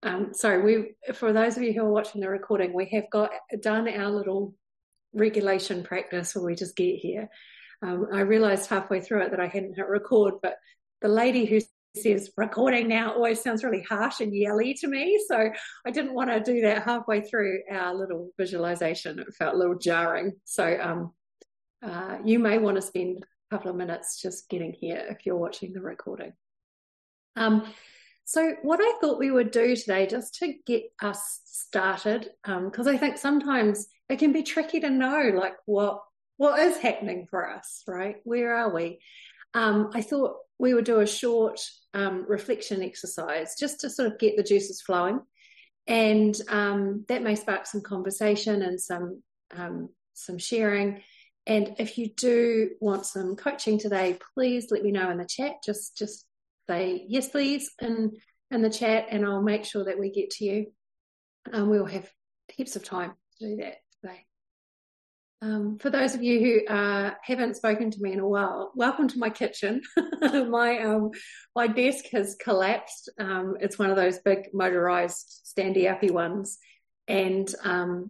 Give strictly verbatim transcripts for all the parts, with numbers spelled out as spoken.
Um, sorry, we for those of you who are watching the recording, we have got done our little regulation practice where we just get here. Um, I realised halfway through it that I hadn't hit record, but the lady who says recording now always sounds really harsh and yelly to me, so I didn't want to do that halfway through our little visualization. It felt a little jarring. So um, uh, you may want to spend a couple of minutes just getting here if you're watching the recording. Um, so what I thought we would do today, just to get us started, because um, I think sometimes it can be tricky to know like what what is happening for us, right? Where are we? Um, I thought we would do a short um, reflection exercise just to sort of get the juices flowing, and um, that may spark some conversation and some um, some sharing. And if you do want some coaching today, please let me know in the chat. Just just say yes, please, in in the chat, and I'll make sure that we get to you. Um, we'll have heaps of time to do that today. Um, for those of you who uh, haven't spoken to me in a while, welcome to my kitchen. my um, my desk has collapsed. Um, it's one of those big motorised standy-uppy ones, and um,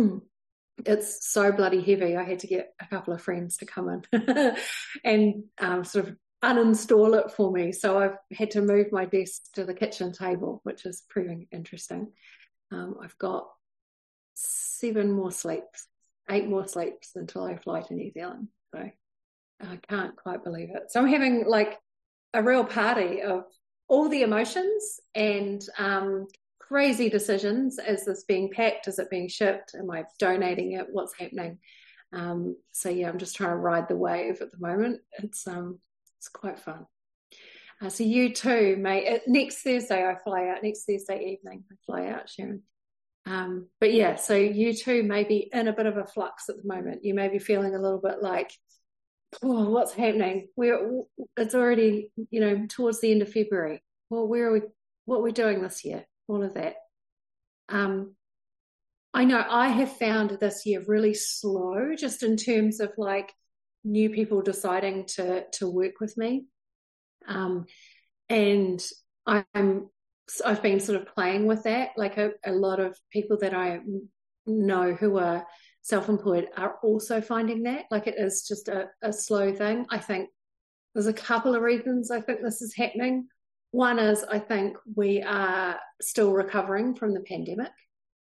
it's so bloody heavy. I had to get a couple of friends to come in and um, sort of uninstall it for me. So I've had to move my desk to the kitchen table, which is proving interesting. Um, I've got seven more sleeps. Eight more sleeps until I fly to New Zealand. So I can't quite believe it. So I'm having like a real party of all the emotions and um, crazy decisions. Is this being packed? Is it being shipped? Am I donating it? What's happening? Um, so yeah, I'm just trying to ride the wave at the moment. It's um, it's quite fun. Uh, so you too may, uh, next Thursday I fly out, next Thursday evening I fly out, Sharon. Um, but yeah, so you too may be in a bit of a flux at the moment. You may be feeling a little bit like, oh, what's happening? We're, it's already, you know, towards the end of February. Well, where are we, what are we doing this year? All of that. Um, I know I have found this year really slow, just in terms of like new people deciding to, to work with me. Um, and I'm, I've been sort of playing with that. Like a, a lot of people that I know who are self-employed are also finding that. Like it is just a, a slow thing. I think there's a couple of reasons I think this is happening. One is I think we are still recovering from the pandemic.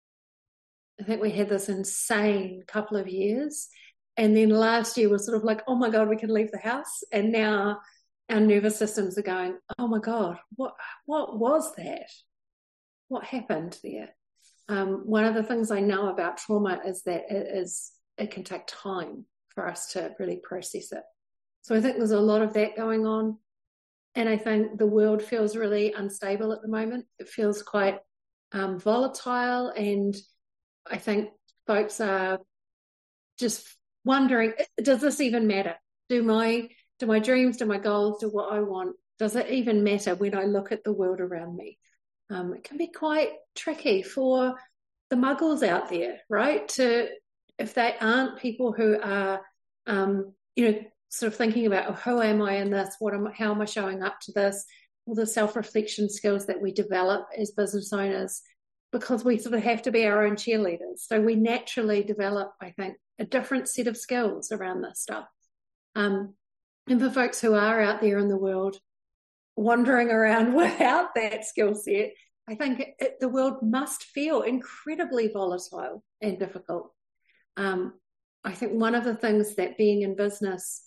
I think we had this insane couple of years. And then last year was sort of like, oh my God, we can leave the house. And now our nervous systems are going, oh my God, what what was that? What happened there? Um, one of the things I know about trauma is that it is it can take time for us to really process it. So I think there's a lot of that going on. And I think the world feels really unstable at the moment. It feels quite um, volatile. And I think folks are just wondering, does this even matter? Do my Do my dreams, do my goals, do what I want, does it even matter when I look at the world around me? Um, it can be quite tricky for the muggles out there, right? To if they aren't people who are, um, you know, sort of thinking about, oh, who am I in this? What am I, how am I showing up to this? All the self-reflection skills that we develop as business owners, because we sort of have to be our own cheerleaders. So we naturally develop, I think, a different set of skills around this stuff. Um, And for folks who are out there in the world wandering around without that skill set, I think it, it, the world must feel incredibly volatile and difficult. Um, I think one of the things that being in business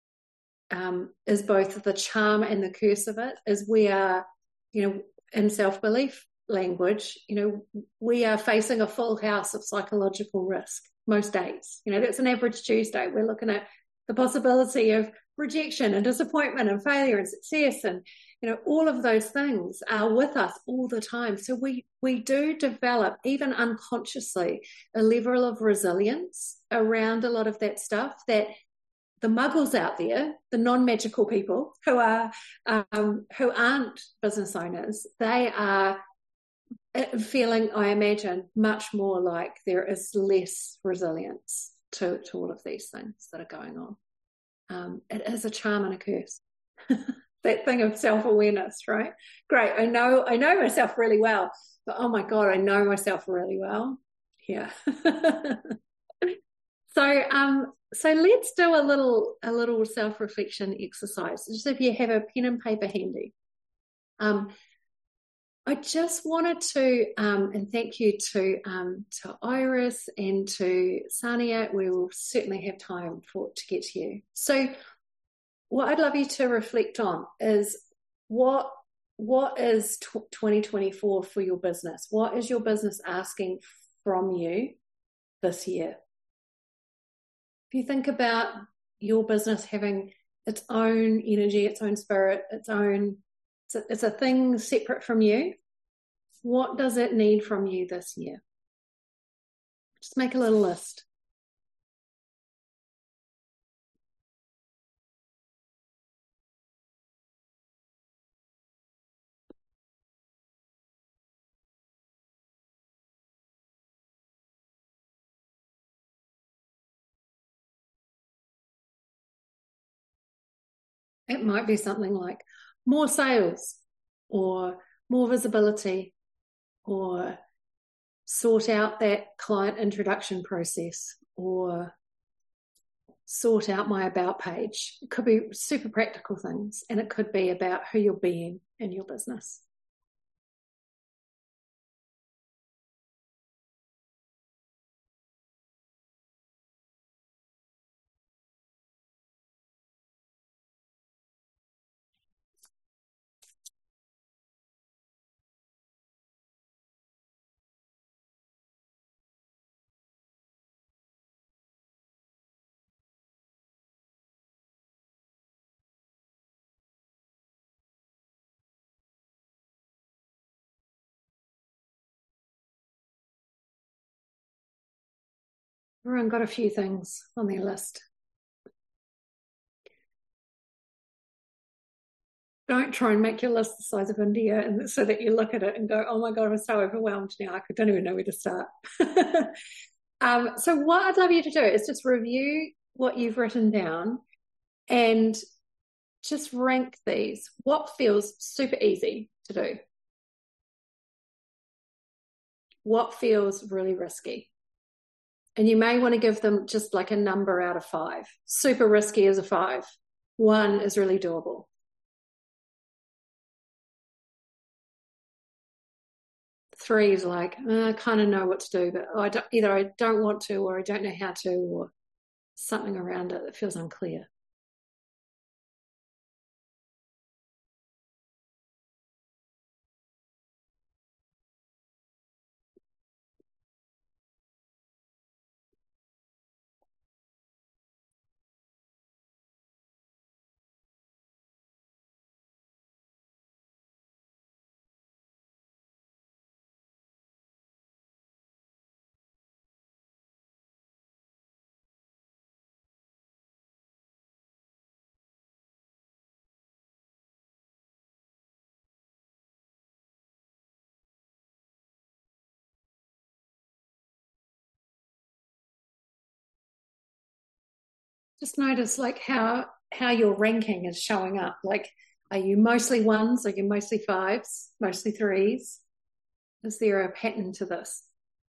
um, is both the charm and the curse of it is we are, you know, in self-belief language, you know, we are facing a full house of psychological risk most days. You know, that's an average Tuesday. We're looking at the possibility of rejection and disappointment and failure and success, and you know, all of those things are with us all the time. So we we do develop, even unconsciously, a level of resilience around a lot of that stuff that the muggles out there, the non-magical people who are um, who aren't business owners, they are feeling, I imagine, much more like there is less resilience to, to all of these things that are going on. Um, it is a charm and a curse. That thing of self-awareness, right? Great. I know, I know myself really well, but oh my God, I know myself really well. Yeah. So um so let's do a little a little self-reflection exercise. Just if you have a pen and paper handy. Um I just wanted to um and thank you to um to Iris and to Sania. We will certainly have time for to get to you. So what I'd love you to reflect on is what what is twenty twenty-four for your business? What is your business asking from you this year? If you think about your business having its own energy, its own spirit, its own, it's a, it's a thing separate from you, what does it need from you this year? Just make a little list. It might be something like more sales or more visibility or sort out that client introduction process or sort out my about page. It could be super practical things, and it could be about who you're being in your business. Everyone got a few things on their list. Don't try and make your list the size of India and so that you look at it and go, oh my God, I'm so overwhelmed now. I don't even know where to start. um, so what I'd love you to do is just review what you've written down and just rank these. What feels super easy to do? What feels really risky? And you may want to give them just like a number out of five. Super risky is a five. One is really doable. Three is like, uh, I kind of know what to do, but I don't, either I don't want to or I don't know how to or something around it that feels unclear. Just notice like how how your ranking is showing up. Like, are you mostly ones? Are you mostly fives? Mostly threes? Is there a pattern to this?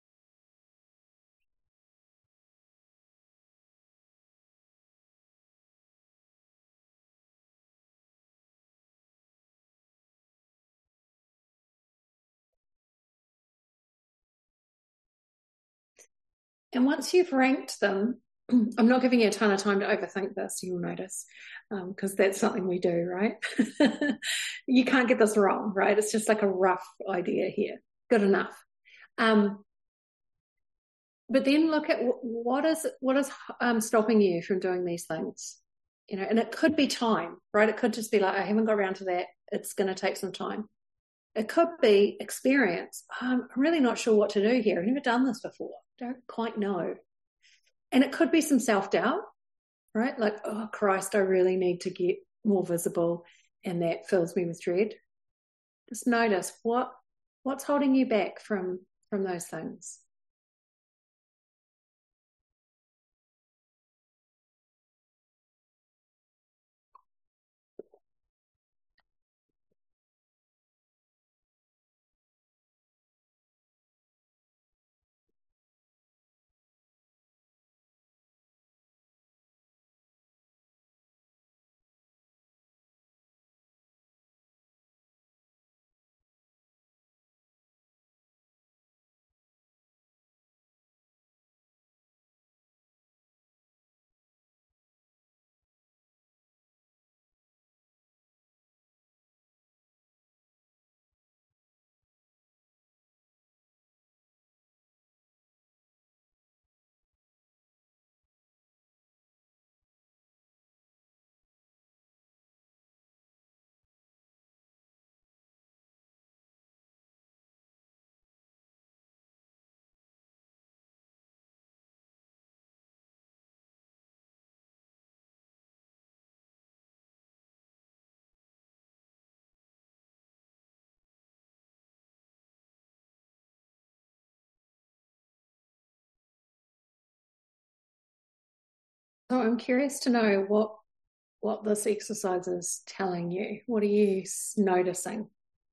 And once you've ranked them, I'm not giving you a ton of time to overthink this, you'll notice, because um, that's something we do, right? You can't get this wrong, right? It's just like a rough idea here. Good enough. Um, but then look at what is what is um, stopping you from doing these things, you know. And it could be time, right? It could just be like I haven't got around to that. It's going to take some time. It could be experience. Um, I'm really not sure what to do here. I've never done this before. Don't quite know. And it could be some self-doubt, right? Like, oh Christ, I really need to get more visible, and that fills me with dread. Just notice what what's holding you back from from those things. So I'm curious to know what what this exercise is telling you. What are you noticing?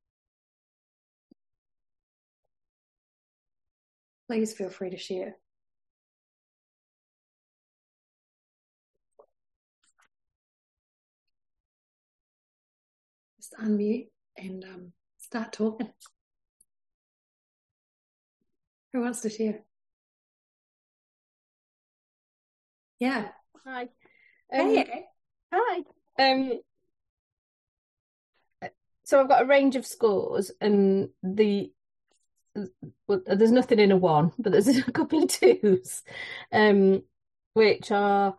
Please feel free to share. Just unmute and um, start talking. Who wants to share? Yeah. Hi. Um, Hey. Hi. Um, so I've got a range of scores, and the well, there's nothing in a one, but there's a couple of twos, um, which are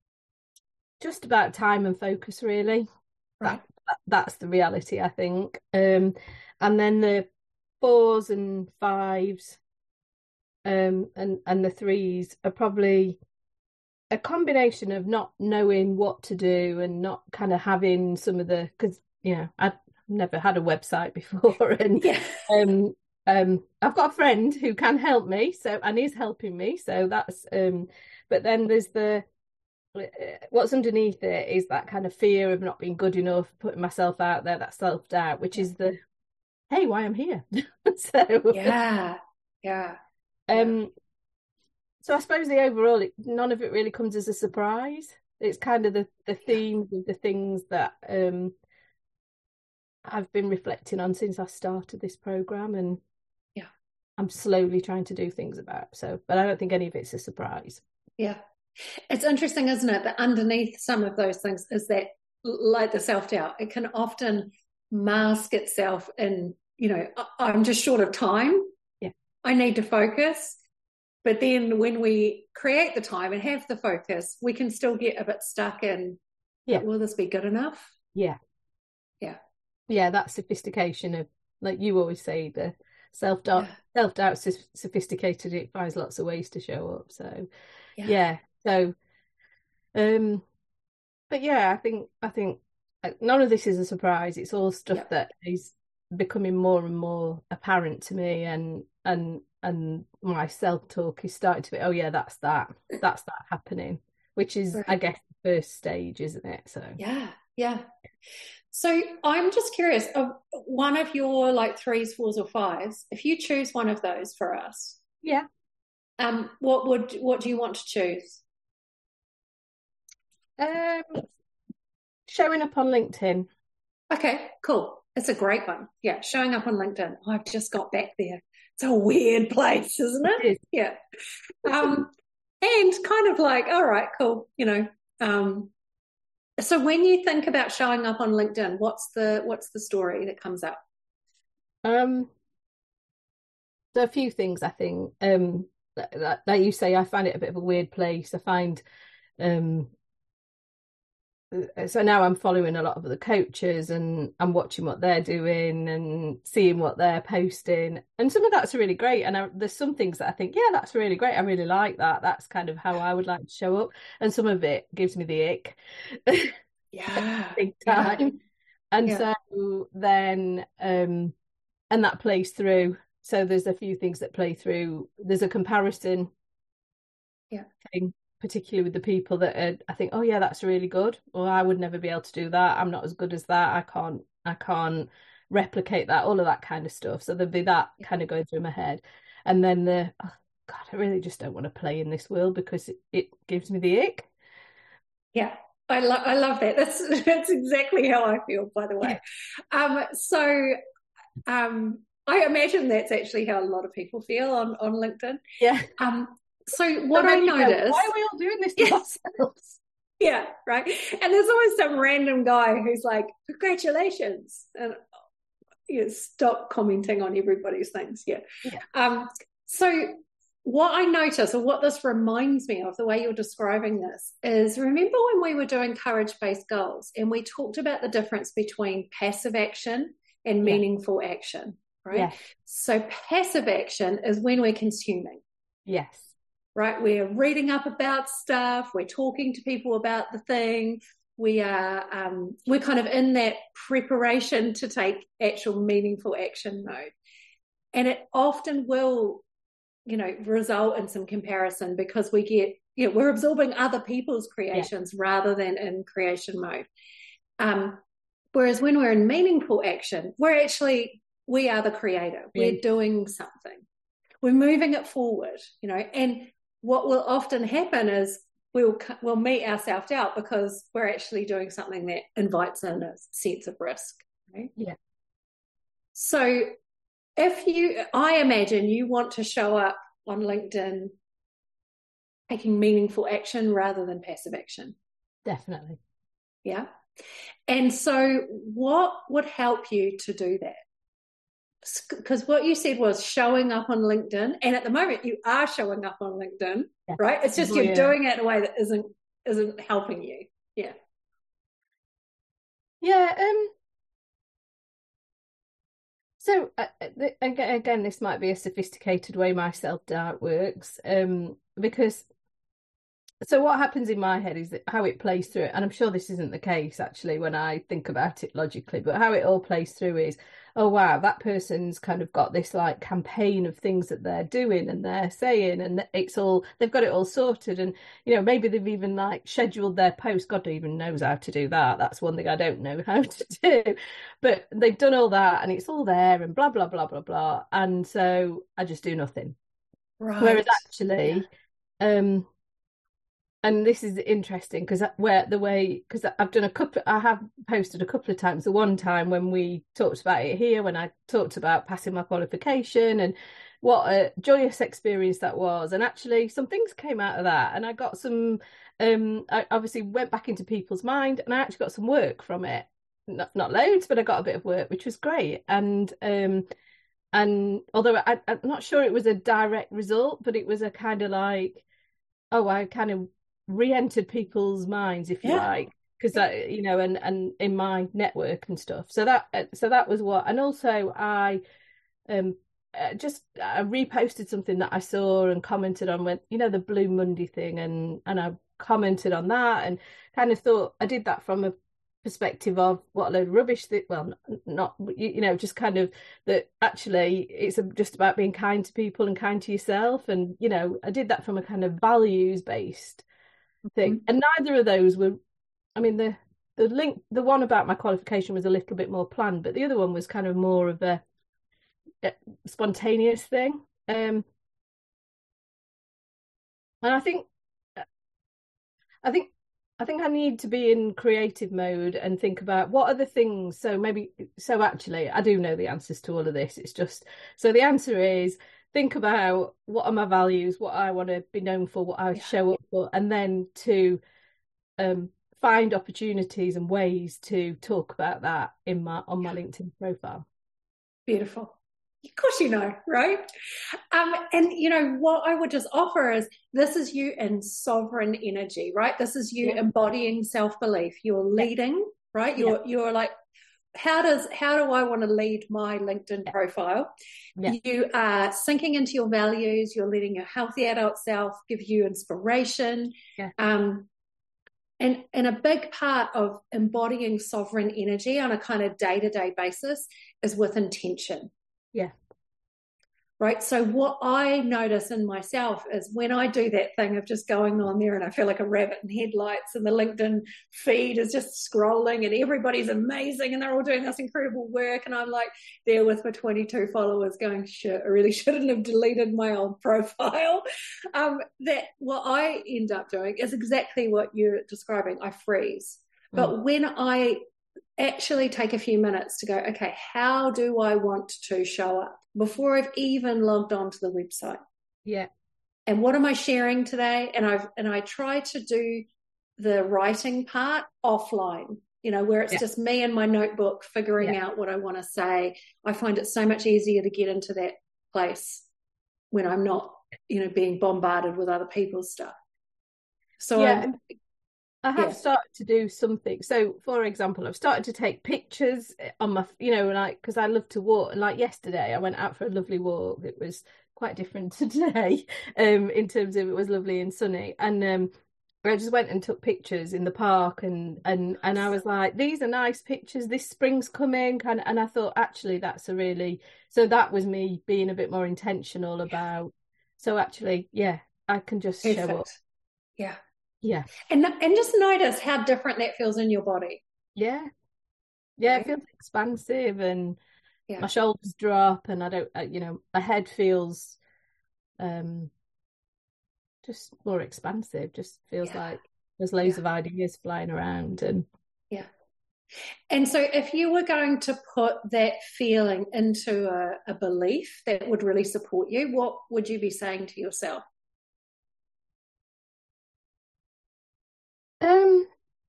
just about time and focus, really. Right. That, that that's the reality, I think. Um, and then the fours and fives, um, and and the threes are probably a combination of not knowing what to do and not kind of having some of the, because you know I've never had a website before, and Yeah. um um I've got a friend who can help me, so and is helping me, so that's um but then there's the what's underneath it is that kind of fear of not being good enough, putting myself out there, that self-doubt, which Yeah. is the hey, why I'm here. So Yeah. Yeah. Yeah. um So I suppose the overall, it, none of it really comes as a surprise. It's kind of the the Yeah. themes of the things that um I've been reflecting on since I started this program, and Yeah. I'm slowly trying to do things about. So, but I don't think any of it's a surprise. Yeah. It's interesting, isn't it, that underneath some of those things is that, like the self-doubt, it can often mask itself in, you know, I'm just short of time. Yeah. I need to focus. But then when we create the time and have the focus, we can still get a bit stuck in, Yeah. will this be good enough? Yeah. Yeah. Yeah. That sophistication of, like you always say, the self-doubt, Yeah. self-doubt's sophisticated. It finds lots of ways to show up. So, Yeah. yeah. So, um, but yeah, I think I think like, none of this is a surprise. It's all stuff Yeah. that is becoming more and more apparent to me, and and and my self-talk is starting to be, oh yeah, that's that, that's that happening, which is, I Right. guess, the first stage, isn't it? So Yeah. Yeah. So I'm just curious, of one of your like threes, fours, or fives, if you choose one of those for us, yeah, um, what would what do you want to choose? um, showing up on LinkedIn. Okay, cool. It's a great one. Yeah, showing up on LinkedIn. Oh, I've just got back there. It's a weird place, isn't it? It is. Yeah. Um, and kind of like, all right, cool. You know, um, so when you think about showing up on LinkedIn, what's the what's the story that comes up? Um, so a few things I think. Um, that, that you say, I find it a bit of a weird place. I find um so now I'm following a lot of the coaches, and I'm watching what they're doing and seeing what they're posting. And some of that's really great. And I, there's some things that I think, yeah, that's really great. I really like that. That's kind of how I would like to show up. And some of it gives me the ick. Yeah, Big yeah, time. And yeah, so then, um, and that plays through. So there's a few things that play through. There's a comparison yeah, thing, particularly with the people that are, I think, oh yeah, that's really good. Well, I would never be able to do that. I'm not as good as that. I can't, I can't replicate that, all of that kind of stuff. So there'd be that yeah. kind of going through my head. And then the, oh God, I really just don't want to play in this world because it, it gives me the ick. Yeah. I love I love that. That's that's exactly how I feel, by the Yeah. way. Um, so um, I imagine that's actually how a lot of people feel on on LinkedIn. Yeah. Um, so So what I then you go, notice, why are we all doing this to yeah, ourselves? yeah, right. And there's always some random guy who's like, "Congratulations," and you know, stop commenting on everybody's things. Yeah. Yeah. Um, so what I notice, or what this reminds me of, the way you're describing this, is remember when we were doing courage-based goals and we talked about the difference between passive action and Yeah. meaningful action, right? Yes. So passive action is when we're consuming, Yes. right? We're reading up about stuff, we're talking to people about the thing, we are um, we're kind of in that preparation to take actual meaningful action mode, and it often will, you know, result in some comparison because we get you know, we're absorbing other people's Yeah. creations rather than in creation mode. Um, whereas when we're in meaningful action, we're actually, we are the creator. We're doing something. We're moving it forward, you know, and what will often happen is we'll we'll meet our self-doubt because we're actually doing something that invites in a sense of risk, right? Yeah. So if you, I imagine you want to show up on LinkedIn taking meaningful action rather than passive action. Definitely. Yeah. And so what would help you to do that? Because what you said was showing up on LinkedIn, and at the moment you are showing up on LinkedIn, yeah. Right? It's just you're yeah. doing it in a way that isn't isn't helping you. Yeah. Yeah. Um. So uh, again, this might be a sophisticated way my self-doubt works, um, because so what happens in my head is that how it plays through it, and I'm sure this isn't the case actually when I think about it logically, but how it all plays through is, oh wow, that person's kind of got this like campaign of things that they're doing and they're saying, and it's all, they've got it all sorted, and you know, maybe they've even like scheduled their post. God even knows how to do that. That's one thing I don't know how to do, but they've done all that and it's all there and blah blah blah blah blah, and so I just do nothing. Right. Whereas actually, yeah. um and this is interesting because where the way, because I've done a couple, I have posted a couple of times. The one time when we talked about it here, when I talked about passing my qualification and what a joyous experience that was. And actually some things came out of that. And I got some, um, I obviously went back into people's mind and I actually got some work from it. Not, not loads, but I got a bit of work, which was great. And, um, and although I, I'm not sure it was a direct result, but it was a kind of like, oh, I kind of re-entered people's minds, if you yeah. like, because that, you know, and and in my network and stuff. So that so that was what, and also I um uh, just I reposted something that I saw and commented on, when you know the Blue Monday thing, and and I commented on that and kind of thought I did that from a perspective of what a load of rubbish that, well, not you, you know, just kind of that actually it's just about being kind to people and kind to yourself, and you know, I did that from a kind of values based thing. Mm-hmm. And neither of those were, I mean, the the link, the one about my qualification was a little bit more planned, but the other one was kind of more of a, a spontaneous thing. Um, and I think, I think, I think I need to be in creative mode and think about what are the things. So maybe, so actually, I do know the answers to all of this. It's just, so the answer is, think about what are my values, what I want to be known for, what I yeah. show up for, and then to um, find opportunities and ways to talk about that in my on my LinkedIn profile. Beautiful. Of course you know, right? Um, and, you know, what I would just offer is this is you in sovereign energy, right? This is you yeah. embodying self-belief. You're leading, yeah. right? You're yeah. you're like, how does how do I want to lead my LinkedIn profile? Yeah. You are sinking into your values. You're letting your healthy adult self give you inspiration. Yeah. Um, and and a big part of embodying sovereign energy on a kind of day-to-day basis is with intention. Yeah. Right. So what I notice in myself is when I do that thing of just going on there and I feel like a rabbit in headlights and the LinkedIn feed is just scrolling and everybody's amazing and they're all doing this incredible work. And I'm like there with my twenty-two followers going, shit, I really shouldn't have deleted my old profile. Um, that what I end up doing is exactly what you're describing. I freeze. Mm. But when I actually take a few minutes to go, okay, how do I want to show up before I've even logged on to the website? Yeah. And what am I sharing today? And I've and I try to do the writing part offline, you know, where it's yeah. just me and my notebook figuring yeah. out what I want to say. I find it so much easier to get into that place when I'm not, you know, being bombarded with other people's stuff. So yeah. I'm, I have yeah. started to do something. So, for example, I've started to take pictures on my, you know, like, because I love to walk. And like yesterday, I went out for a lovely walk. It was quite different to today, um, in terms of it was lovely and sunny. And um, I just went and took pictures in the park, and and and I was like, these are nice pictures. This spring's coming, kind of. And I thought, actually, that's a really. So that was me being a bit more intentional about. So actually, yeah, I can just Perfect. show up. Yeah. Yeah. And, and just notice how different that feels in your body. Yeah. Yeah. It Right? feels expansive and Yeah. my shoulders drop and I don't, uh, you know, my head feels um just more expansive. Just feels Yeah. like there's loads Yeah. of ideas flying around and Yeah. And so if you were going to put that feeling into a, a belief that would really support you, what would you be saying to yourself? um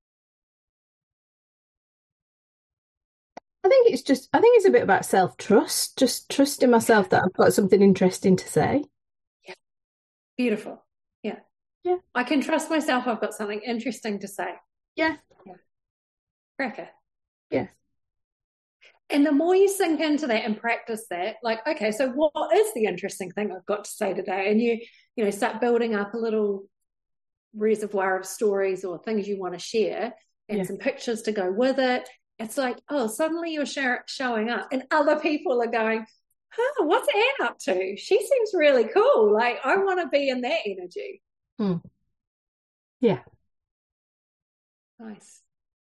I think it's just I think it's a bit about self-trust, just trusting Yeah. myself that I've got something interesting to say. Yeah. Beautiful. Yeah. Yeah. I can trust myself. I've got something interesting to say. Yeah. Yeah. Cracker. Yeah. And the more you sink into that and practice that, like, okay, so what is the interesting thing I've got to say today? And you, you know, start building up a little reservoir of stories or things you want to share and Yeah. some pictures to go with it. It's like, oh, suddenly you're share- showing up and other people are going, huh, what's Anne up to? She seems really cool. Like, I want to be in that energy. Hmm. Yeah. Nice.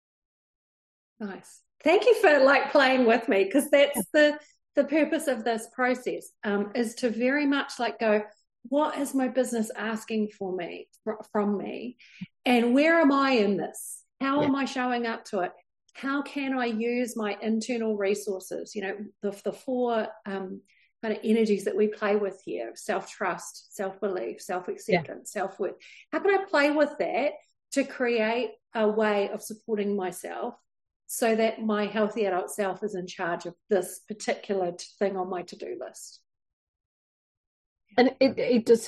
Nice. Thank you for like playing with me, because that's the the purpose of this process, um, is to very much like go, what is my business asking for me from me, and where am I in this? How Yeah. am I showing up to it? How can I use my internal resources? You know, the the four um, kind of energies that we play with here: self trust, self belief, self acceptance, Yeah. self worth. How can I play with that to create a way of supporting myself, so that my healthy adult self is in charge of this particular thing on my to-do list? And it it does,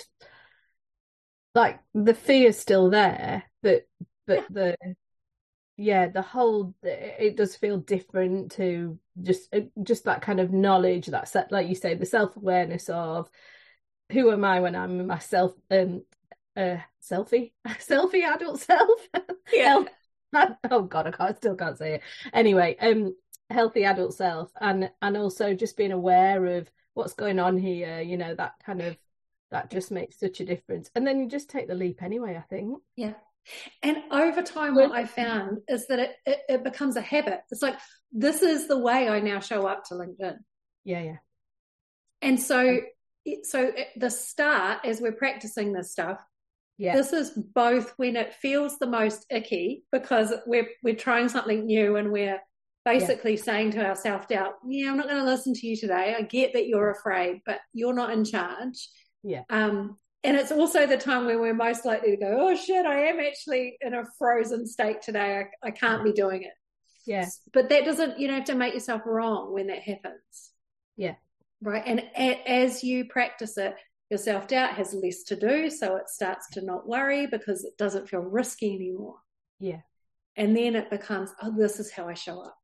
like, the fear's still there, but but Yeah. the yeah, the whole it does feel different to just just that kind of knowledge, that set, like you say, the self-awareness of who am I when I'm myself, um uh selfie selfie adult self. Yeah. Health, oh God, I can't still can't say it. Anyway, um healthy adult self, and and also just being aware of what's going on here, you know, that kind of that just makes such a difference. And then you just take the leap anyway, I think. Yeah. And over time, what I found is that it, it, it becomes a habit. It's like, this is the way I now show up to LinkedIn. Yeah, yeah. And so, so at the start, as we're practicing this stuff, Yeah. this is both when it feels the most icky, because we're we're trying something new and we're basically yeah. saying to our self-doubt, yeah, I'm not going to listen to you today. I get that you're afraid, but you're not in charge. Yeah. Um, and it's also the time where we're most likely to go, oh shit, I am actually in a frozen state today. I, I can't be doing it. Yeah. But that doesn't, you don't have to make yourself wrong when that happens. Yeah. Right. And a, as you practice it, your self-doubt has less to do. So it starts to not worry because it doesn't feel risky anymore. Yeah. And then it becomes, oh, this is how I show up.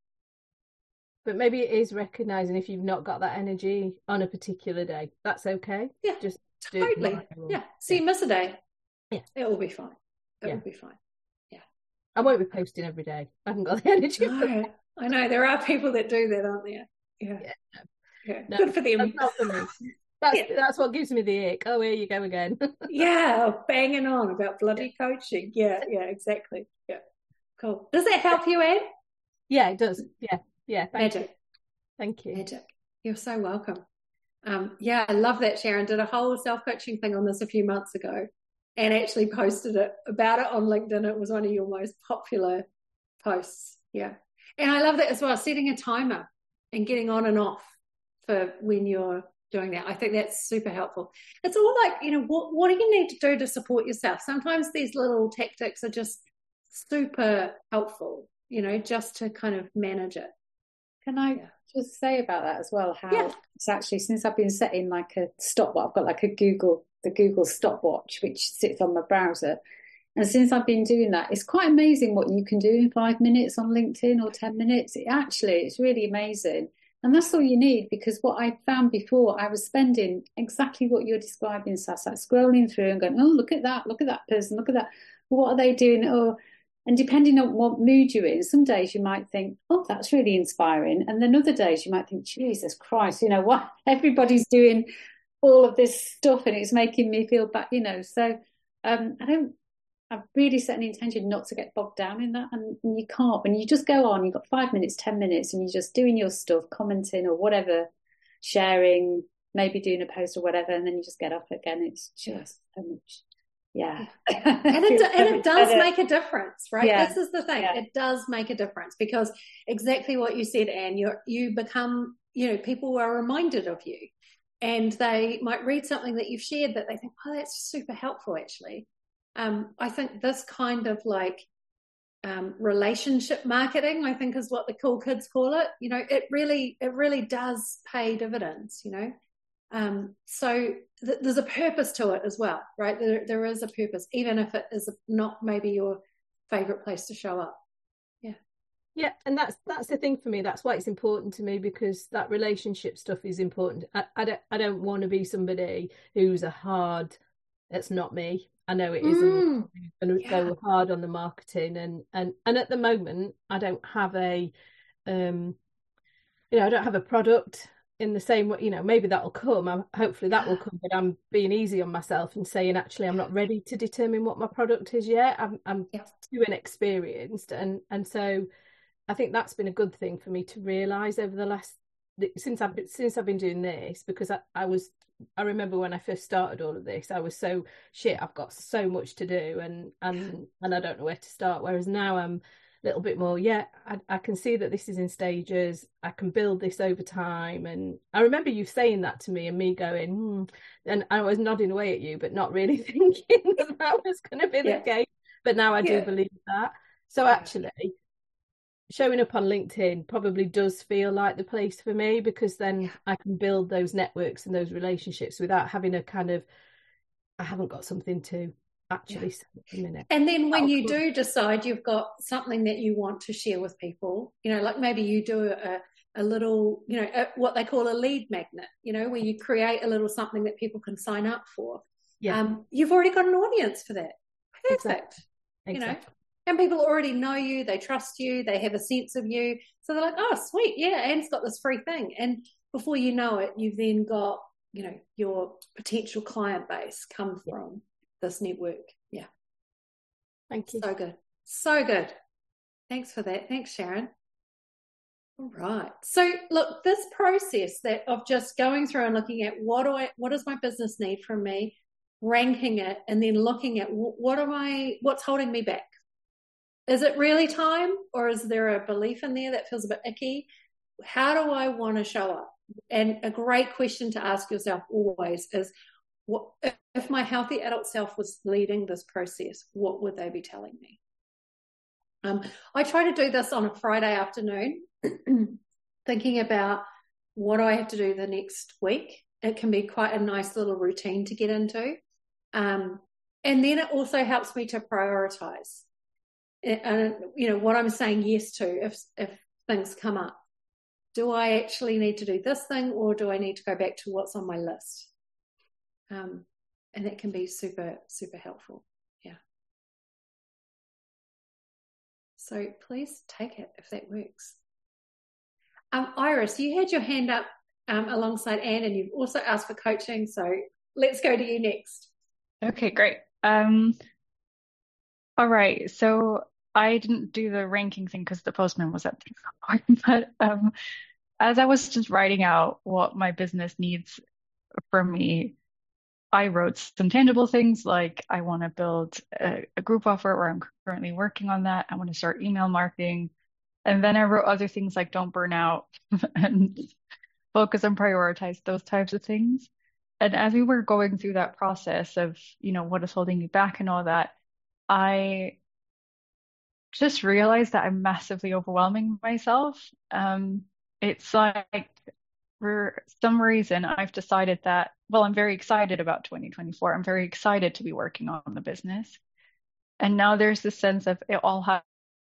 But maybe it is recognizing if you've not got that energy on a particular day. That's okay. Yeah. Just totally. Yeah. So yeah. you miss a day. Yeah. It will be fine. It yeah. will be fine. Yeah. I won't be posting every day. I haven't got the energy. No, I know. There are people that do that, aren't there? Yeah. Yeah. yeah. No, good for them. That's not for me. That's yeah. that's what gives me the ick. Oh, here you go again. yeah, banging on about bloody yeah. coaching. Yeah, yeah, exactly. Yeah, cool. Does that help you, Anne? Yeah, it does. Yeah, yeah. Thank Magic. you. Thank you. Magic. You're so welcome. Um, yeah, I love that. Sharon did a whole self-coaching thing on this a few months ago, and actually posted it about it on LinkedIn. It was one of your most popular posts. Yeah, and I love that as well. Setting a timer and getting on and off for when you're doing that. I think that's super helpful. It's all like, you know, what, what do you need to do to support yourself? Sometimes these little tactics are just super helpful, you know, just to kind of manage it. Can I yeah. just say about that as well? How yeah. it's actually, since I've been setting like a stopwatch, I've got like a Google, the Google stopwatch, which sits on my browser. And since I've been doing that, it's quite amazing what you can do in five minutes on LinkedIn or ten minutes. It actually, it's really amazing. And that's all you need, because what I found before, I was spending exactly what you're describing, Sass, like scrolling through and going, oh, look at that, look at that person, look at that. What are they doing? Oh, and depending on what mood you're in, some days you might think, oh, that's really inspiring. And then other days you might think, Jesus Christ, you know what? Everybody's doing all of this stuff and it's making me feel bad, you know. So um, I don't, I've really set an intention not to get bogged down in that. And, and you can't, when you just go on, you've got five minutes, ten minutes, and you're just doing your stuff, commenting or whatever, sharing, maybe doing a post or whatever, and then you just get off again. It's just so much. Yeah. And it, and it does make a difference, right? Yeah. This is the thing. Yeah. It does make a difference because exactly what you said, Anne, you you become, you know, people are reminded of you and they might read something that you've shared that they think, oh, that's super helpful actually. Um, I think this kind of like um, relationship marketing, I think is what the cool kids call it. You know, it really, it really does pay dividends, you know. Um, so th- there's a purpose to it as well, right? There, there is a purpose, even if it is not maybe your favorite place to show up. Yeah. Yeah. And that's, that's the thing for me. That's why it's important to me, because that relationship stuff is important. I, I don't, I don't want to be somebody who's a hard, it's not me. I know it isn't Mm, going to yeah. go hard on the marketing, and, and, and at the moment I don't have a, um, you know, I don't have a product in the same way, you know, maybe that'll come. I'm, hopefully that will come, but I'm being easy on myself and saying, actually, I'm not ready to determine what my product is yet. I'm, I'm Yeah. too inexperienced. And, and so I think that's been a good thing for me to realize over the last, since I've been, since I've been doing this, because I, I was, I remember when I first started all of this, I was so shit, I've got so much to do and, and, and I don't know where to start. Whereas now I'm a little bit more, yeah, I, I can see that this is in stages. I can build this over time. And I remember you saying that to me and me going, hmm, and I was nodding away at you, but not really thinking that that was going to be the Yeah. case. But now I Yeah. do believe that. So Yeah. actually, showing up on LinkedIn probably does feel like the place for me, because then Yeah. I can build those networks and those relationships without having a kind of, I haven't got something to actually say at the minute. And then when That'll you come. do decide you've got something that you want to share with people, you know, like maybe you do a, a little, you know, a, what they call a lead magnet, you know, where you create a little something that people can sign up for. Yeah. Um, you've already got an audience for that. Perfect. Exactly. You know, Exactly. and people already know you, they trust you, they have a sense of you. So they're like, oh, sweet. Yeah, Anne's got this free thing. And before you know it, you've then got, you know, your potential client base come Yeah. from this network. Yeah. Thank you. So good. So good. Thanks for that. Thanks, Sharon. All right. So look, this process that of just going through and looking at what do I, what does my business need from me, ranking it, and then looking at what am I, what's holding me back? Is it really time, or is there a belief in there that feels a bit icky? How do I want to show up? And a great question to ask yourself always is, what if my healthy adult self was leading this process, what would they be telling me? Um, I try to do this on a Friday afternoon, thinking about what do I have to do the next week. It can be quite a nice little routine to get into. Um, and then it also helps me to prioritize. And, you know, what I'm saying yes to if if things come up. Do I actually need to do this thing, or do I need to go back to what's on my list? Um, and that can be super, super helpful. Yeah. So please take it if that works. Um, Iris, you had your hand up um, alongside Anne, and you've also asked for coaching. So let's go to you next. Okay, great. Um, all right. So I didn't do the ranking thing because the postman was at the door. But um, as I was just writing out what my business needs from me, I wrote some tangible things like I want to build a, a group offer, or I'm currently working on that. I want to start email marketing. And then I wrote other things like don't burn out and focus and prioritize, those types of things. And as we were going through that process of, you know, what is holding me back and all that, I just realized that I'm massively overwhelming myself. Um, it's like for some reason I've decided that, well, I'm very excited about twenty twenty-four. I'm very excited to be working on the business. And now there's this sense of it all has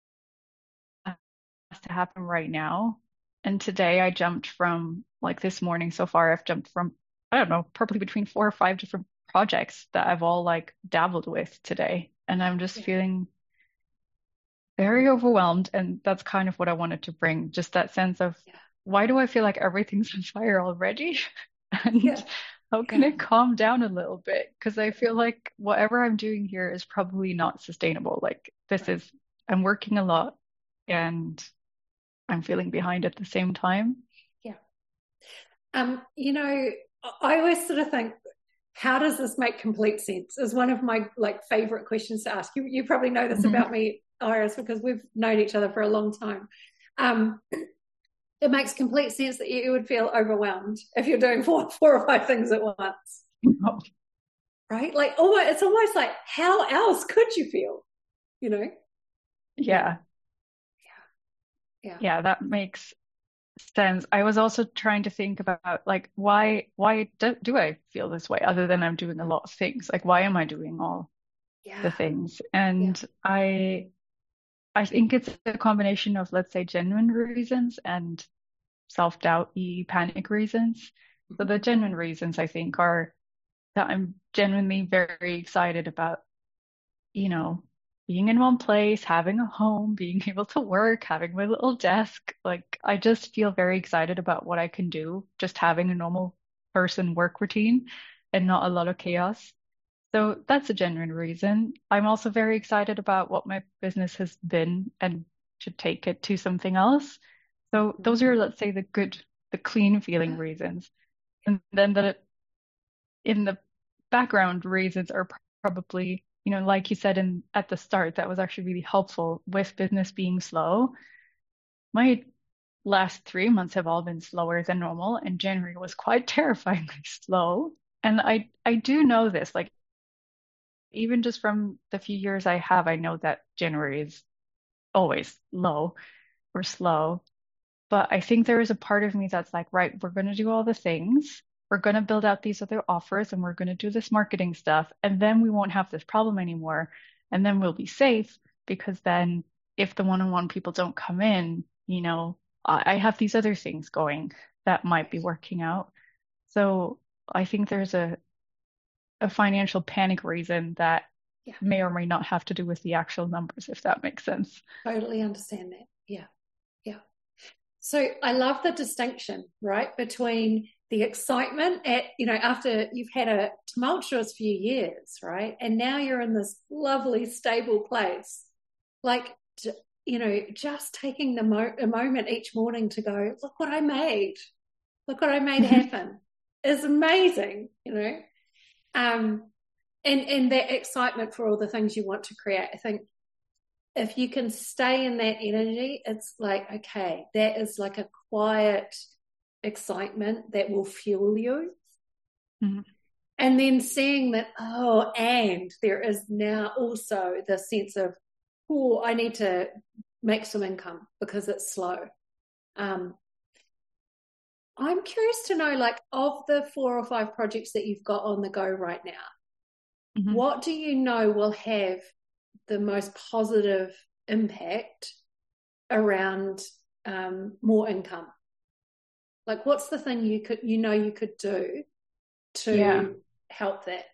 to happen right now. And today I jumped from, like this morning so far, I've jumped from, I don't know, probably between four or five different projects that I've all like dabbled with today. And I'm just Yeah. feeling very overwhelmed. And that's kind of what I wanted to bring, just that sense of Yeah. why do I feel like everything's on fire already? And Yeah. how can Yeah. it calm down a little bit? Because I feel like whatever I'm doing here is probably not sustainable. Like this Right. is, I'm working a lot and I'm feeling behind at the same time. Yeah. Um, you know, I always sort of think, how does this make complete sense? Is one of my like favorite questions to ask. You you probably know this Mhm. about me, Iris, because we've known each other for a long time. Um, it makes complete sense that you would feel overwhelmed if you're doing four four or five things at once, Oh, right? Like, oh, it's almost like, how else could you feel? You know? yeah. Yeah. Yeah, that makes sense. I was also trying to think about like why why do, do I feel this way other than I'm doing a lot of things? Like why am I doing all the Yeah. things? Yeah. And I I think it's a combination of, let's say, genuine reasons and self-doubt, panic reasons. So the genuine reasons I think are that I'm genuinely very excited about, you know, being in one place, having a home, being able to work, having my little desk. Like I just feel very excited about what I can do, just having a normal person work routine and not a lot of chaos. So that's a genuine reason. I'm also very excited about what my business has been and to take it to something else. So those are, let's say, the good, the clean feeling reasons. And then the in the background reasons are probably, you know, like you said in at the start, that was actually really helpful with business being slow. My last three months have all been slower than normal, and January was quite terrifyingly slow. And I I do know this, like even just from the few years I have, I know that January is always low or slow. But I think there is a part of me that's like, right, we're going to do all the things. We're going to build out these other offers and we're going to do this marketing stuff. And then we won't have this problem anymore. And then we'll be safe because then if the one-on-one people don't come in, you know, I I have these other things going that might be working out. So I think there's a, a financial panic reason that Yeah. may or may not have to do with the actual numbers, if that makes sense. Totally understand that. Yeah. Yeah. So I love the distinction, right, between the excitement at, you know, after you've had a tumultuous few years, right? And now you're in this lovely, stable place. Like, you know, just taking the mo- a moment each morning to go, look what I made. Look what I made happen is amazing, you know. Um, and, and that excitement for all the things you want to create. I think if you can stay in that energy, it's like, okay, that is like a quiet excitement that will fuel you. Mm-hmm. And then seeing that, oh, and there is now also the sense of, oh, I need to make some income because it's slow. Um, I'm curious to know, like, of the four or five projects that you've got on the go right now, Mm-hmm. what do you know will have the most positive impact around um, more income? Like, what's the thing you could, you know, you could do to Yeah. help that?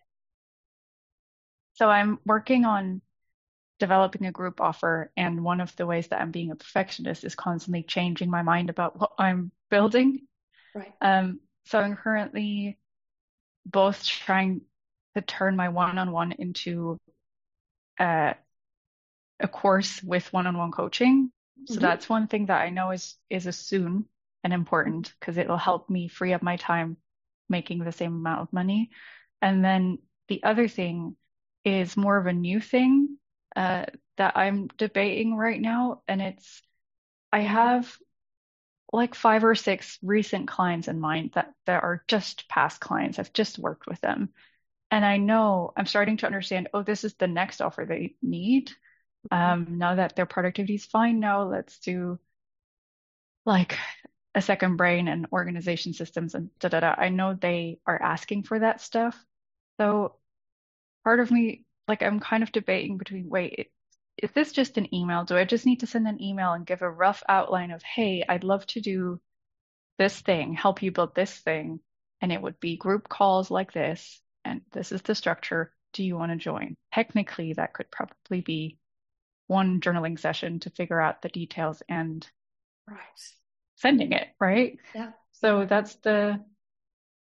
So I'm working on developing a group offer, and one of the ways that I'm being a perfectionist is constantly changing my mind about what I'm building. Right. Um, so I'm currently both trying to turn my one-on-one into uh, a course with one-on-one coaching. So Mm-hmm. that's one thing that I know is is a soon and important because it will help me free up my time making the same amount of money. And then the other thing is more of a new thing uh, that I'm debating right now, and it's I have like five or six recent clients in mind that that are just past clients. I've just worked with them. And I know I'm starting to understand, oh, this is the next offer they need. Um, now that their productivity is fine, now let's do like a second brain and organization systems and da da da. I know they are asking for that stuff. So part of me, like, I'm kind of debating between, wait, is this just an email? Do I just need to send an email and give a rough outline of, hey, I'd love to do this thing, help you build this thing, and it would be group calls like this, and this is the structure. Do you want to join? Technically, that could probably be one journaling session to figure out the details and Right. sending it, right? Yeah. So that's the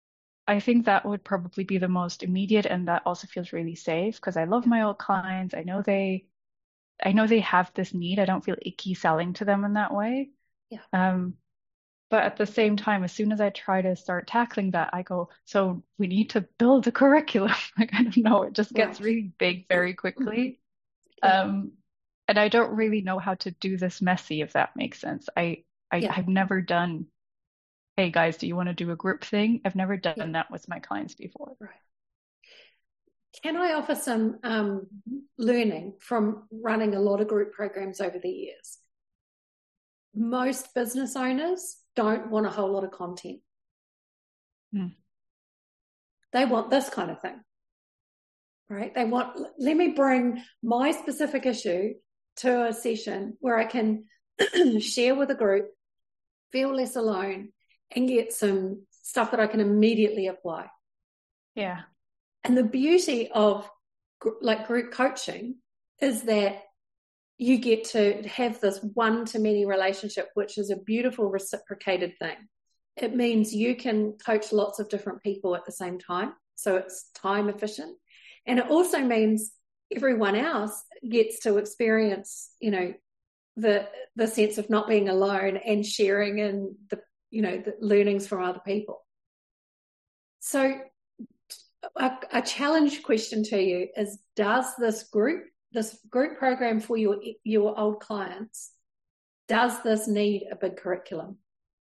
I think that would probably be the most immediate, and that also feels really safe because I love my old clients. I know they, I know they have this need. I don't feel icky selling to them in that way. Yeah. Um, but at the same time, as soon as I try to start tackling that, I go, so we need to build a curriculum. Like, I don't know, it just gets Right. really big very quickly. Yeah. Um, and I don't really know how to do this messy, if that makes sense. I, I, Yeah. I've never done, hey guys, do you want to do a group thing? I've never done Yeah. that with my clients before. Right. Can I offer some um, learning from running a lot of group programs over the years? Most business owners don't want a whole lot of content. Hmm. They want this kind of thing, right? They want, let me bring my specific issue to a session where I can share with a group, feel less alone, and get some stuff that I can immediately apply. Yeah. And the beauty of like group coaching is that you get to have this one-to-many relationship, which is a beautiful reciprocated thing. It means you can coach lots of different people at the same time, so it's time efficient. And it also means everyone else gets to experience, you know, the the sense of not being alone and sharing in the, you know, the learnings from other people. So a, a challenge question to you is, does this group, this group program for your your old clients, does this need a big curriculum?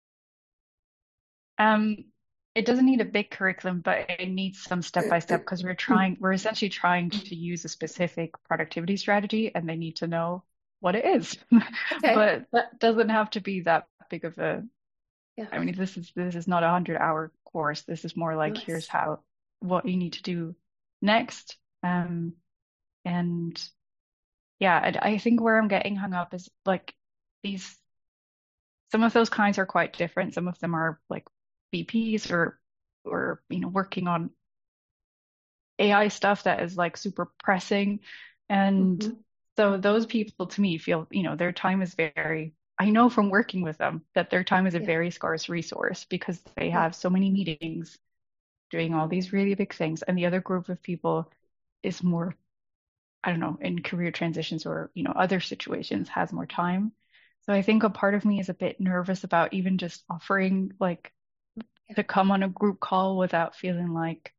Um, it doesn't need a big curriculum, but it needs some step by step because we're trying, we're essentially trying to use a specific productivity strategy, and they need to know what it is. Okay. But that doesn't have to be that big of a, Yeah. I mean, this is this is not a hundred hour course. This is more like, Nice. here's how, what you need to do next. Um, and yeah, I, I think where I'm getting hung up is like these, some of those clients are quite different. Some of them are like V Ps or, or, you know, working on A I stuff that is like super pressing. And Mm-hmm. so those people to me feel, you know, their time is very, I know from working with them that their time is a Yeah. very scarce resource because they Yeah. have so many meetings doing all these really big things. And the other group of people is more, I don't know, in career transitions or, you know, other situations has more time. So I think a part of me is a bit nervous about even just offering like to come on a group call without feeling like,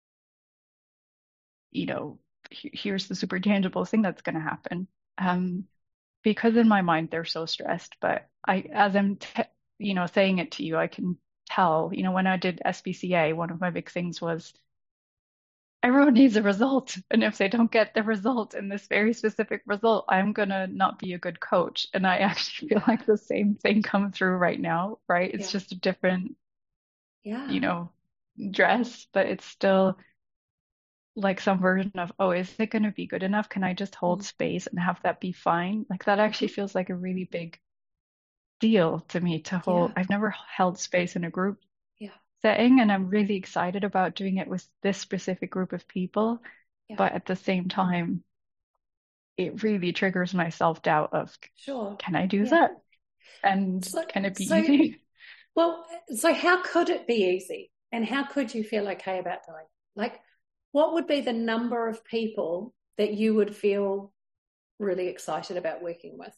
you know, he- here's the super tangible thing that's going to happen. Um, because in my mind they're so stressed, but I, as I'm, t you know, saying it to you, I can tell, you know, when I did S P C A, one of my big things was everyone needs a result. And if they don't get the result in this very specific result, I'm going to not be a good coach. And I actually feel like the same thing comes through right now, right? It's Yeah. just a different, Yeah. you know, dress, but it's still like some version of, oh, is it going to be good enough? Can I just hold Mm-hmm. space and have that be fine? Like that actually Mm-hmm. feels like a really big deal to me to hold. Yeah. I've never held space in a group Yeah. setting, and I'm really excited about doing it with this specific group of people. Yeah. But at the same time, it really triggers my self-doubt of, Sure. can I do Yeah. that? And So, can it be so, easy? well, so how could it be easy? And how could you feel okay about doing it? Like, what would be the number of people that you would feel really excited about working with?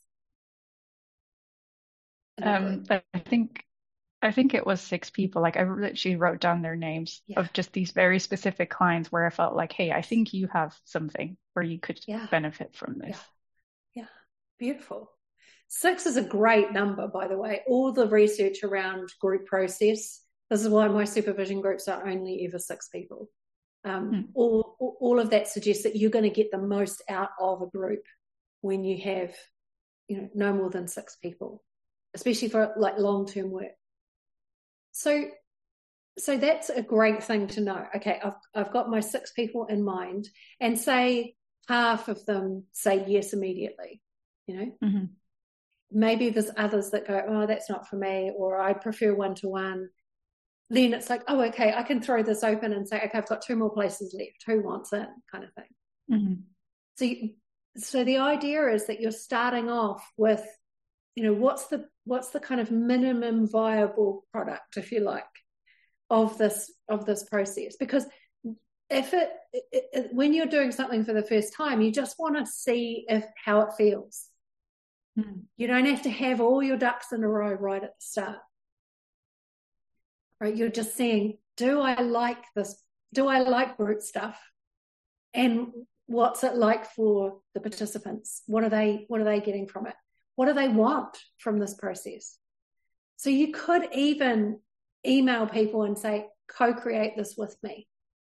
in a Um, group? I think I think it was six people. Like I literally wrote down their names Yeah. of just these very specific clients where I felt like, hey, I think you have something where you could Yeah. benefit from this. Yeah. Yeah. Beautiful. Six is a great number, by the way. All the research around group process, this is why my supervision groups are only ever six people. Um, Hmm. all, all of that suggests that you're going to get the most out of a group when you have, you know, no more than six people, especially for like long-term work. So, so that's a great thing to know. Okay, I've I've got my six people in mind, and say half of them say yes immediately. You know, Mm-hmm. maybe there's others that go, oh, that's not for me, or I prefer one-to-one. Then it's like, oh, okay, I can throw this open and say, okay, I've got two more places left. Who wants it? Kind of thing. Mm-hmm. So, you, so the idea is that you're starting off with, you know, what's the what's the kind of minimum viable product, if you like, of this of this process. Because if it, it, it when you're doing something for the first time, you just want to see if how it feels. Mm. You don't have to have all your ducks in a row right at the start. Right? You're just saying, do I like this? Do I like group stuff? And what's it like for the participants? What are they what are they getting from it? What do they want from this process? So you could even email people and say, co-create this with me.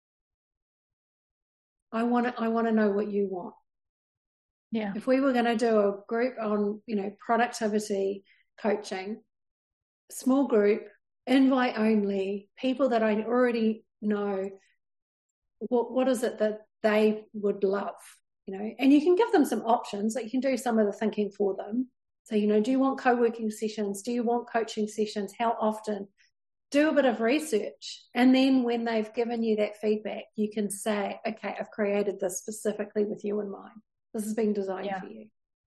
I want to I want to know what you want. Yeah. If we were going to do a group on, you know, productivity coaching, small group, invite only, people that I already know, what what is it that they would love, you know? And you can give them some options, like you can do some of the thinking for them. So, you know, do you want co-working sessions? Do you want coaching sessions? How often? Do a bit of research. And then when they've given you that feedback, you can say, okay, I've created this specifically with you in mind. This has been designed Yeah. for you.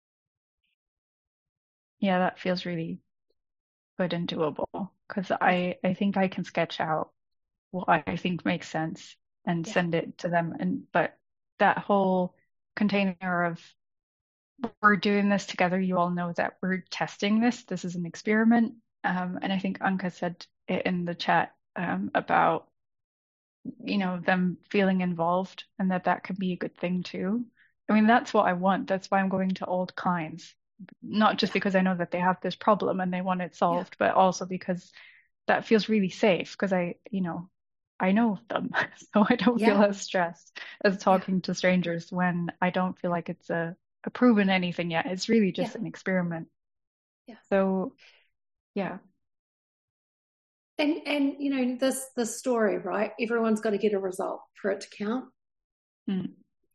Yeah, that feels really good and doable, because I, I think I can sketch out what I think makes sense and Yeah. send it to them. And but that whole container of we're doing this together, you all know that we're testing this. This is an experiment. Um, and I think Anka said it in the chat um, about, you know, them feeling involved, and that that could be a good thing too. I mean, that's what I want. That's why I'm going to old clients, not just Yeah. because I know that they have this problem and they want it solved, but also because that feels really safe, because I, you know, I know them, so I don't feel Yeah. as stressed as talking to strangers when I don't feel like it's a, a proven anything yet. It's really just Yeah. an experiment. Yeah. So, yeah. And and you know, this this story, right? Everyone's got to get a result for it to count. Mm.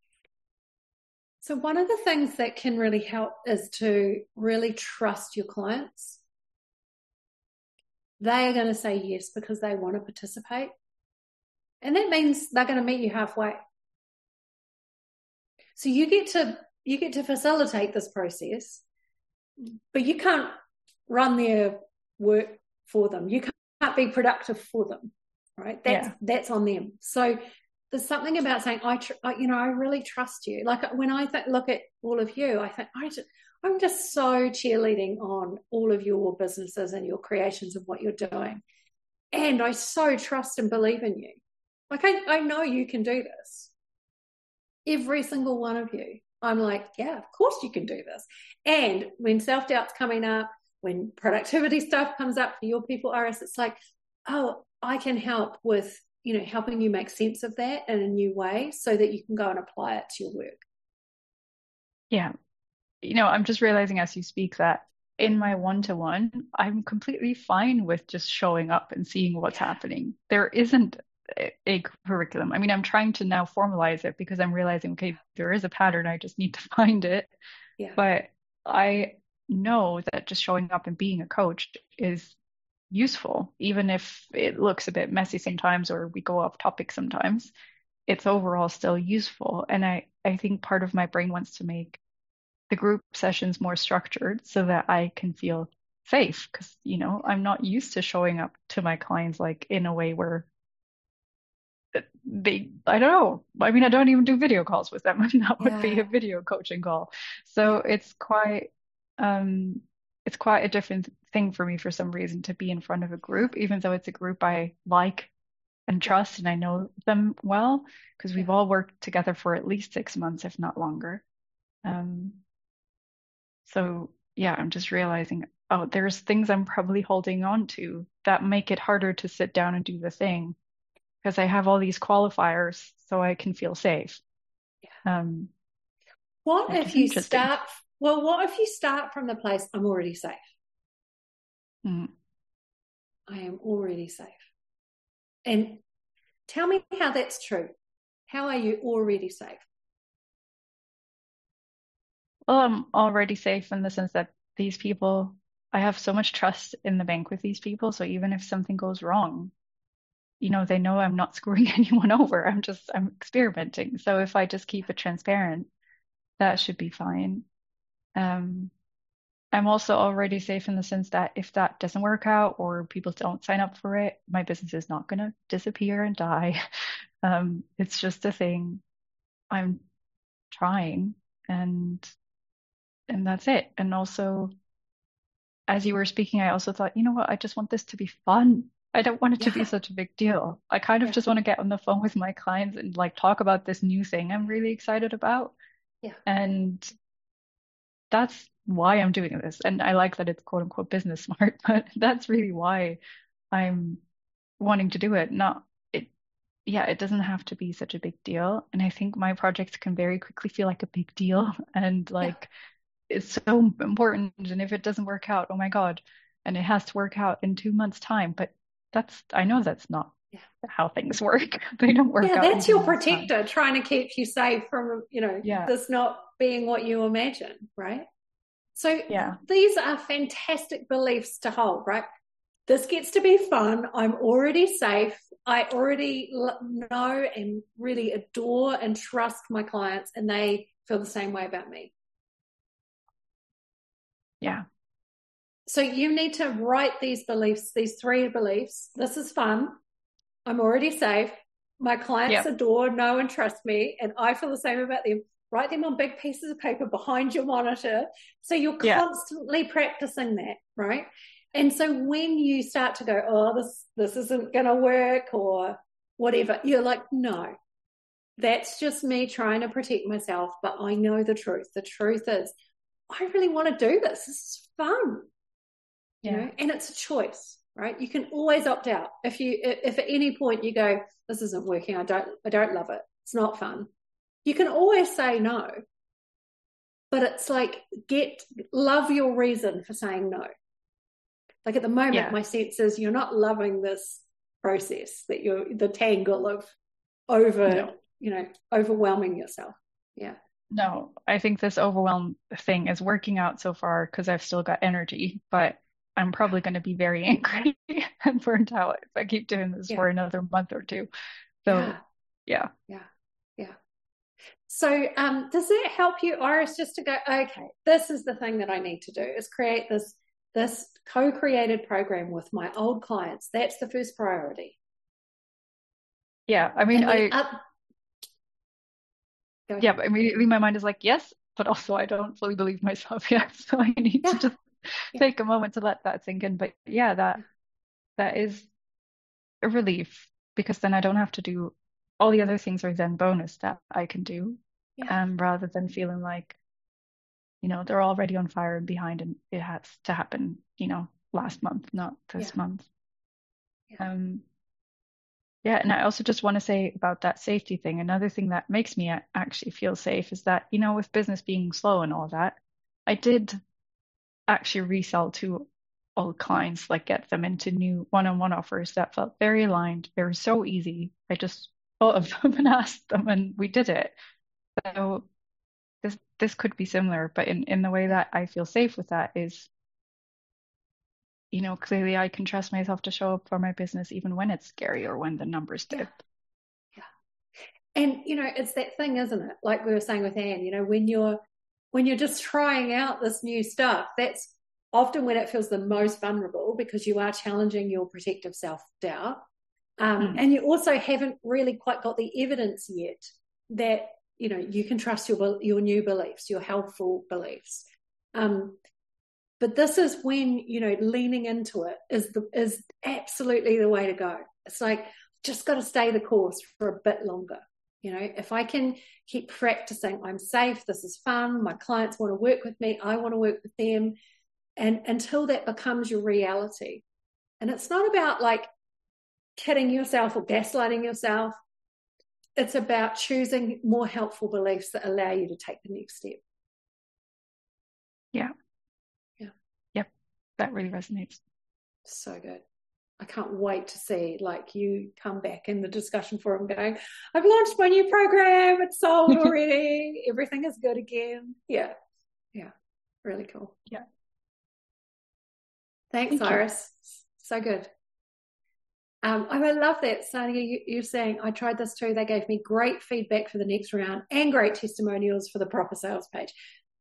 So one of the things that can really help is to really trust your clients. They are going to say yes because they want to participate. And that means they're going to meet you halfway. So you get to you get to facilitate this process, but you can't run their work for them. You can't be productive for them, right? That's Yeah. that's on them. So there's something about saying, I, tr- I you know, I really trust you. Like when I th- look at all of you, I think I just, I'm just so cheerleading on all of your businesses and your creations of what you're doing, and I so trust and believe in you. Like I, I know you can do this. Every single one of you. I'm like, yeah, of course you can do this. And when self-doubt's coming up, when productivity stuff comes up for your people, Iris, it's like, oh, I can help with, you know, helping you make sense of that in a new way so that you can go and apply it to your work. Yeah. You know, I'm just realizing as you speak that in my one-to-one, I'm completely fine with just showing up and seeing what's happening. There isn't a, a curriculum. I mean, I'm trying to now formalize it because I'm realizing, okay, there is a pattern. I just need to find it. Yeah. But I know that just showing up and being a coach is useful, even if it looks a bit messy sometimes or we go off topic sometimes. It's overall still useful. And I, I think part of my brain wants to make the group sessions more structured so that I can feel safe, because, you know, I'm not used to showing up to my clients like in a way where they, I don't know. I mean, I don't even do video calls with them. And that would be Yeah. a video coaching call. So it's quite, um, it's quite a different thing for me for some reason to be in front of a group, even though it's a group I like and trust and I know them well, because we've Yeah. all worked together for at least six months, if not longer. Um, so yeah, I'm just realizing, oh, there's things I'm probably holding on to that make it harder to sit down and do the thing, because I have all these qualifiers so I can feel safe. Um, What which if is you interesting. start, well, what if you start from the place, I'm already safe? Mm. I am already safe. And tell me how that's true. How are you already safe? Well, I'm already safe in the sense that these people, I have so much trust in the bank with these people. So even if something goes wrong, you know, they know I'm not screwing anyone over. I'm just, I'm experimenting. So if I just keep it transparent, that should be fine. Um, I'm also already safe in the sense that if that doesn't work out or people don't sign up for it, my business is not going to disappear and die. Um, it's just a thing. I'm trying, and and that's it. And also, as you were speaking, I also thought, you know what? I just want this to be fun. I don't want it to be Yeah. such a big deal. I kind of Yeah. just want to get on the phone with my clients and like talk about this new thing I'm really excited about. Yeah. And that's why I'm doing this. And I like that it's quote unquote business smart, but that's really why I'm wanting to do it. Not it, yeah, it doesn't have to be such a big deal. And I think my projects can very quickly feel like a big deal and Yeah. like it's so important. And if it doesn't work out, oh my God, and it has to work out in two months' time. But that's, I know that's not Yeah. how things work. They don't work Yeah, out in that's two your months' time. protector trying to keep you safe from, you know, Yeah. this not being what you imagine, right? So Yeah. these are fantastic beliefs to hold, right? This gets to be fun. I'm already safe. I already know and really adore and trust my clients, and they feel the same way about me. Yeah. So you need to write these beliefs, these three beliefs. This is fun. I'm already safe. My clients Yep. adore, know, and trust me, and I feel the same about them. Write them on big pieces of paper behind your monitor. So you're Yeah. constantly practicing that, right? And so when you start to go, oh, this, this isn't going to work or whatever, you're like, no, that's just me trying to protect myself. But I know the truth. The truth is, I really want to do this. This is fun. You Yeah. know, and it's a choice, right? You can always opt out. If you, if at any point you go, this isn't working, I don't, I don't love it, it's not fun, you can always say no. But it's like, get, love your reason for saying no. Like at the moment, Yeah. my sense is you're not loving this process, that you're the tangle of over, No. you know, overwhelming yourself. Yeah. No, I think this overwhelm thing is working out so far because I've still got energy, but I'm probably going to be very angry and burnt out if I keep doing this Yeah. for another month or two. So, Yeah. yeah. Yeah. Yeah. So um, does that help you, Iris, just to go, okay, this is the thing that I need to do, is create this this co-created program with my old clients. That's the first priority. Yeah. I mean, And I, then up, go yeah, ahead. but immediately my mind is like, yes, but also I don't fully believe myself yet. So I need to Yeah. just Yeah. take a moment to let that sink in. But yeah, that that is a relief because then I don't have to do all the other things are then bonus that I can do. Yeah. Um, rather than feeling like, you know, they're already on fire and behind and it has to happen, you know, last month, not this Yeah. month. Yeah. Um, yeah, and I also just want to say about that safety thing, another thing that makes me a- actually feel safe is that, you know, with business being slow and all that, I did actually resell to old clients, like get them into new one-on-one offers that felt very aligned. They were so easy. I just thought of them and asked them and we did it. So this this could be similar, but in, in the way that I feel safe with that is, you know, clearly I can trust myself to show up for my business even when it's scary or when the numbers Yeah. dip. Yeah. And, you know, it's that thing, isn't it? Like we were saying with Anne, you know, when you're, when you're just trying out this new stuff, that's often when it feels the most vulnerable because you are challenging your protective self-doubt. Um, Mm. and you also haven't really quite got the evidence yet that, you know, you can trust your, your new beliefs, your helpful beliefs. Um, but this is when, you know, leaning into it is the, is absolutely the way to go. It's like, just got to stay the course for a bit longer. You know, if I can keep practicing, I'm safe, this is fun, my clients want to work with me, I want to work with them, and until that becomes your reality. And it's not about like kidding yourself or gaslighting yourself. It's about choosing more helpful beliefs that allow you to take the next step. Yeah. Yeah. Yep. That really resonates. So good. I can't wait to see like you come back in the discussion forum going, I've launched my new program, it's sold already, everything is good again. Yeah. Yeah. Really cool. Yeah. Thanks, Thank you. Iris. So good. Um, I love that, Sonia, you, you're saying, I tried this too. They gave me great feedback for the next round and great testimonials for the proper sales page.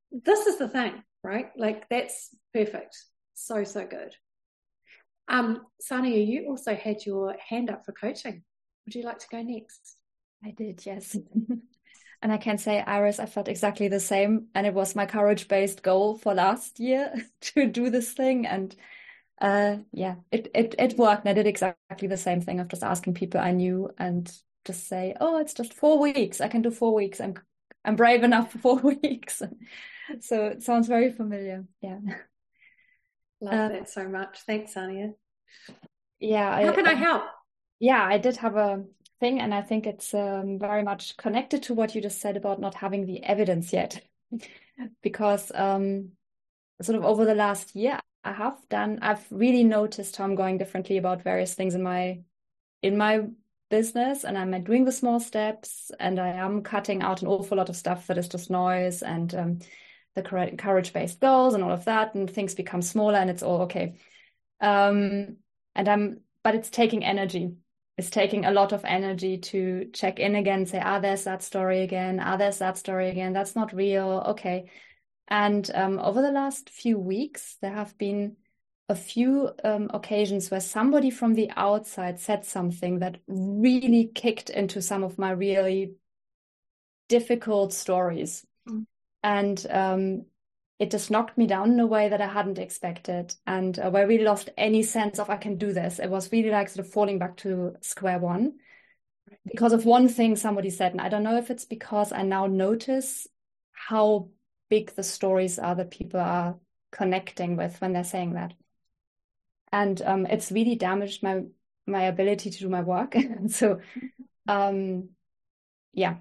this is the thing, right? Like that's perfect. So, so good. Um, Sania, you also had your hand up for coaching. Would you like to go next? I did, yes. And I can say, Iris, I felt exactly the same. And it was my courage-based goal for last year to do this thing. And uh, yeah, it, it, it worked. And I did exactly the same thing of just asking people I knew and just say, oh, it's just four weeks. I can do four weeks. I'm, I'm brave enough for four weeks. So it sounds very familiar. Yeah. Love uh, that so much. Thanks, Sania. Yeah. How I, can I help? Yeah, I did have a thing, and I think it's um, very much connected to what you just said about not having the evidence yet. Because um, sort of over the last year I have done, I've really noticed how I'm going differently about various things in my in my business, and I'm doing the small steps, and I am cutting out an awful lot of stuff that is just noise, and um, the courage-based goals and all of that, and things become smaller, and it's all okay. Um, and I'm, but it's taking energy. It's taking a lot of energy to check in again, say, ah, there's that story again. Ah, there's that story again. That's not real. Okay. And um, over the last few weeks, there have been a few um, occasions where somebody from the outside said something that really kicked into some of my really difficult stories. Mm. And um, it just knocked me down in a way that I hadn't expected. And uh, where I really lost any sense of I can do this. It was really like sort of falling back to square one because of one thing somebody said. And I don't know if it's because I now notice how big the stories are that people are connecting with when they're saying that. And um, it's really damaged my my ability to do my work. So, um, yeah.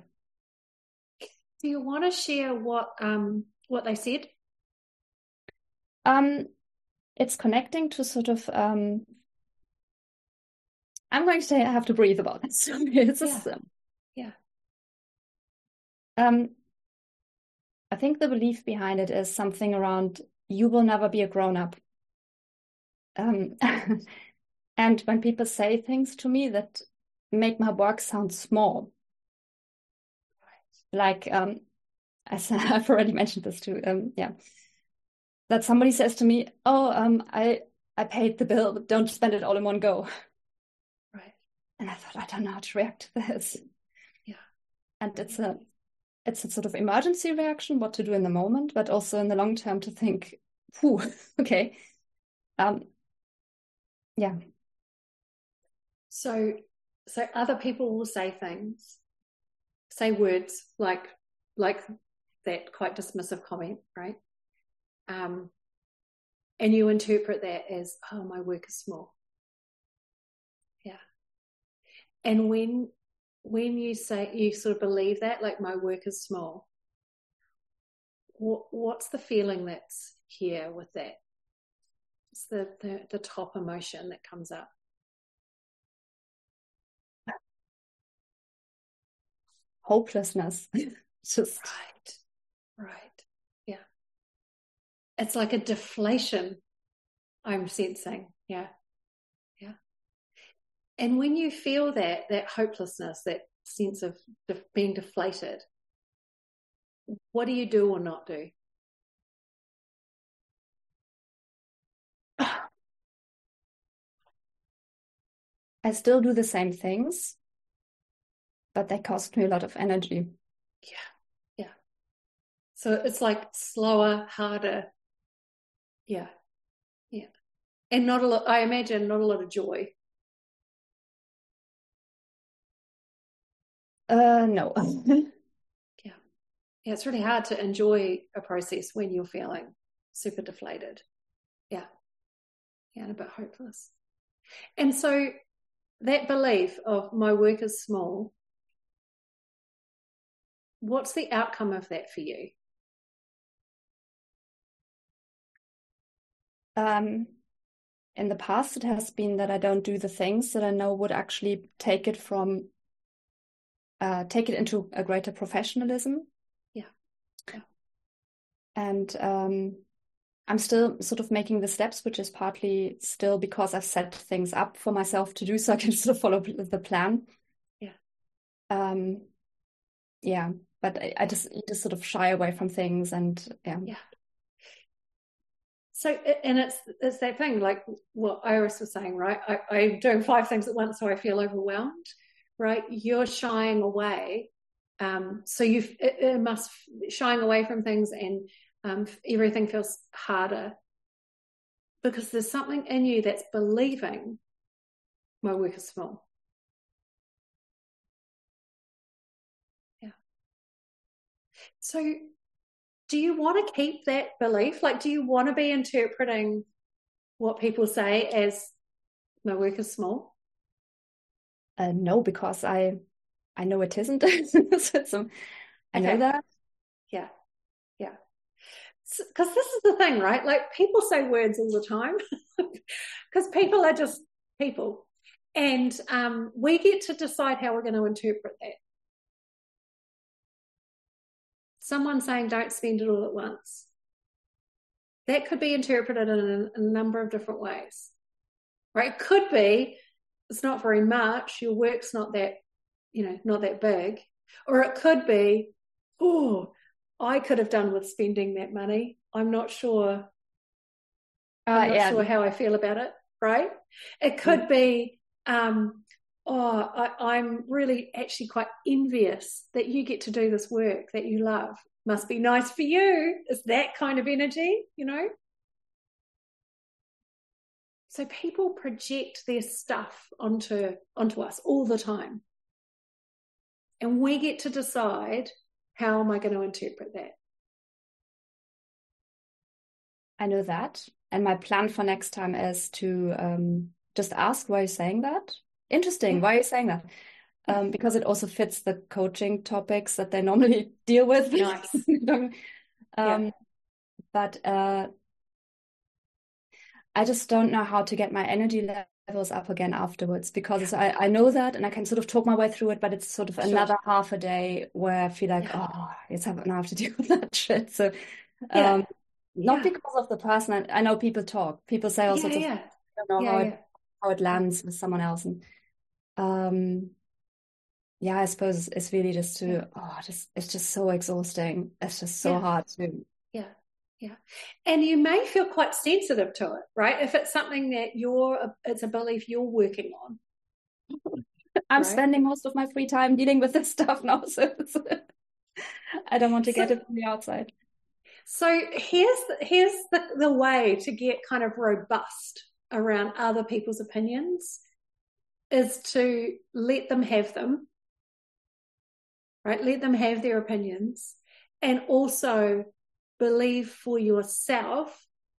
Do you want to share what um what they said? Um, it's connecting to sort of. Um, I'm going to say I have to breathe about this. It's just, yeah. yeah. Um, I think the belief behind it is something around you will never be a grown-up. Um, and when people say things to me that make my work sound small, like um, as I've already mentioned this too, um, yeah, that somebody says to me, "Oh, um, I I paid the bill, but don't spend it all in one go." Right. And I thought, I don't know how to react to this. Yeah. And it's a it's a sort of emergency reaction, what to do in the moment, but also in the long term to think, "Whew, okay." Um, yeah. So, so other people will say things, say words like, like that quite dismissive comment, right? Um, and you interpret that as, oh, my work is small. Yeah. And when, when you say, you sort of believe that, like my work is small, what, what's the feeling that's here with that? It's the, the, the top emotion that comes up. Hopelessness. Just right, right, yeah. It's like a deflation. I'm sensing, yeah, yeah. And when you feel that that hopelessness, that sense of de- being deflated, what do you do or not do? I still do the same things, but they cost me a lot of energy. Yeah, yeah. So it's like slower, harder. Yeah, yeah. And not a lot, I imagine not a lot of joy. Uh, no. yeah. Yeah, it's really hard to enjoy a process when you're feeling super deflated. Yeah. Yeah, and a bit hopeless. And so that belief of my work is small, what's the outcome of that for you? Um, in the past, it has been that I don't do the things that I know would actually take it from, uh, take it into a greater professionalism. Yeah. Yeah. And um, I'm still sort of making the steps, which is partly still because I've set things up for myself to do, so I can sort of follow the plan. Yeah. Um, yeah, but I, I just you just sort of shy away from things, and yeah. Yeah. So, and it's it's that thing, like what Iris was saying, right? I, I'm doing five things at once, so I feel overwhelmed, right? You're shying away. Um, so you it, it must shying away from things, and um, everything feels harder because there's something in you that's believing my work is small. Yeah. So do you want to keep that belief? Like, do you want to be interpreting what people say as my work is small? Uh, no, because I I know it isn't. So I know Okay. that. Yeah. Yeah. Because this is the thing, right? Like, people say words all the time because people are just people. And um, we get to decide how we're going to interpret that. Someone saying don't spend it all at once. That could be interpreted in a, a number of different ways, right? It could be it's not very much, your work's not that, you know, not that big. Or it could be, oh, I could have done with spending that money. I'm not sure. Uh, I'm not yeah. sure how I feel about it, right? It could mm. be, um, oh, I, I'm really actually quite envious that you get to do this work that you love. Must be nice for you. It's that kind of energy, you know? So people project their stuff onto, onto us all the time. And we get to decide, how am I going to interpret that? I know that. And my plan for next time is to um, just ask, why are you saying that? Interesting. Yeah. Why are you saying that? Um, because it also fits the coaching topics that they normally deal with. Nice. um, yeah. But uh, I just don't know how to get my energy levels up again afterwards, because yeah. I, I know that and I can sort of talk my way through it, but it's sort of sure. another half a day where I feel like, yeah. oh, it's having have to deal with that shit. So yeah. um, not yeah. because of the person. I, I know people talk. People say all yeah, sorts of yeah. things. I don't know yeah, how, yeah. it, how it lands with someone else. And um, yeah, I suppose it's really just to, yeah. oh, just it's just so exhausting. It's just so yeah. hard to. Yeah. Yeah. And you may feel quite sensitive to it, right? If it's something that you're, it's a belief you're working on. I'm right? spending most of my free time dealing with this stuff now. So it's, I don't want to get so, it from the outside. So here's the, here's the, the way to get kind of robust around other people's opinions is to let them have them, right? Let them have their opinions, and also believe for yourself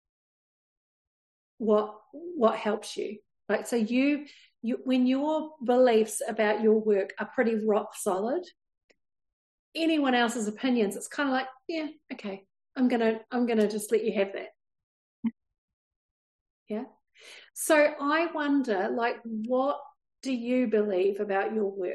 what what helps you. Like, so you you when your beliefs about your work are pretty rock solid, anyone else's opinions, it's kind of like, yeah, okay, I'm gonna I'm gonna just let you have that. Yeah. So I wonder, like, what do you believe about your work?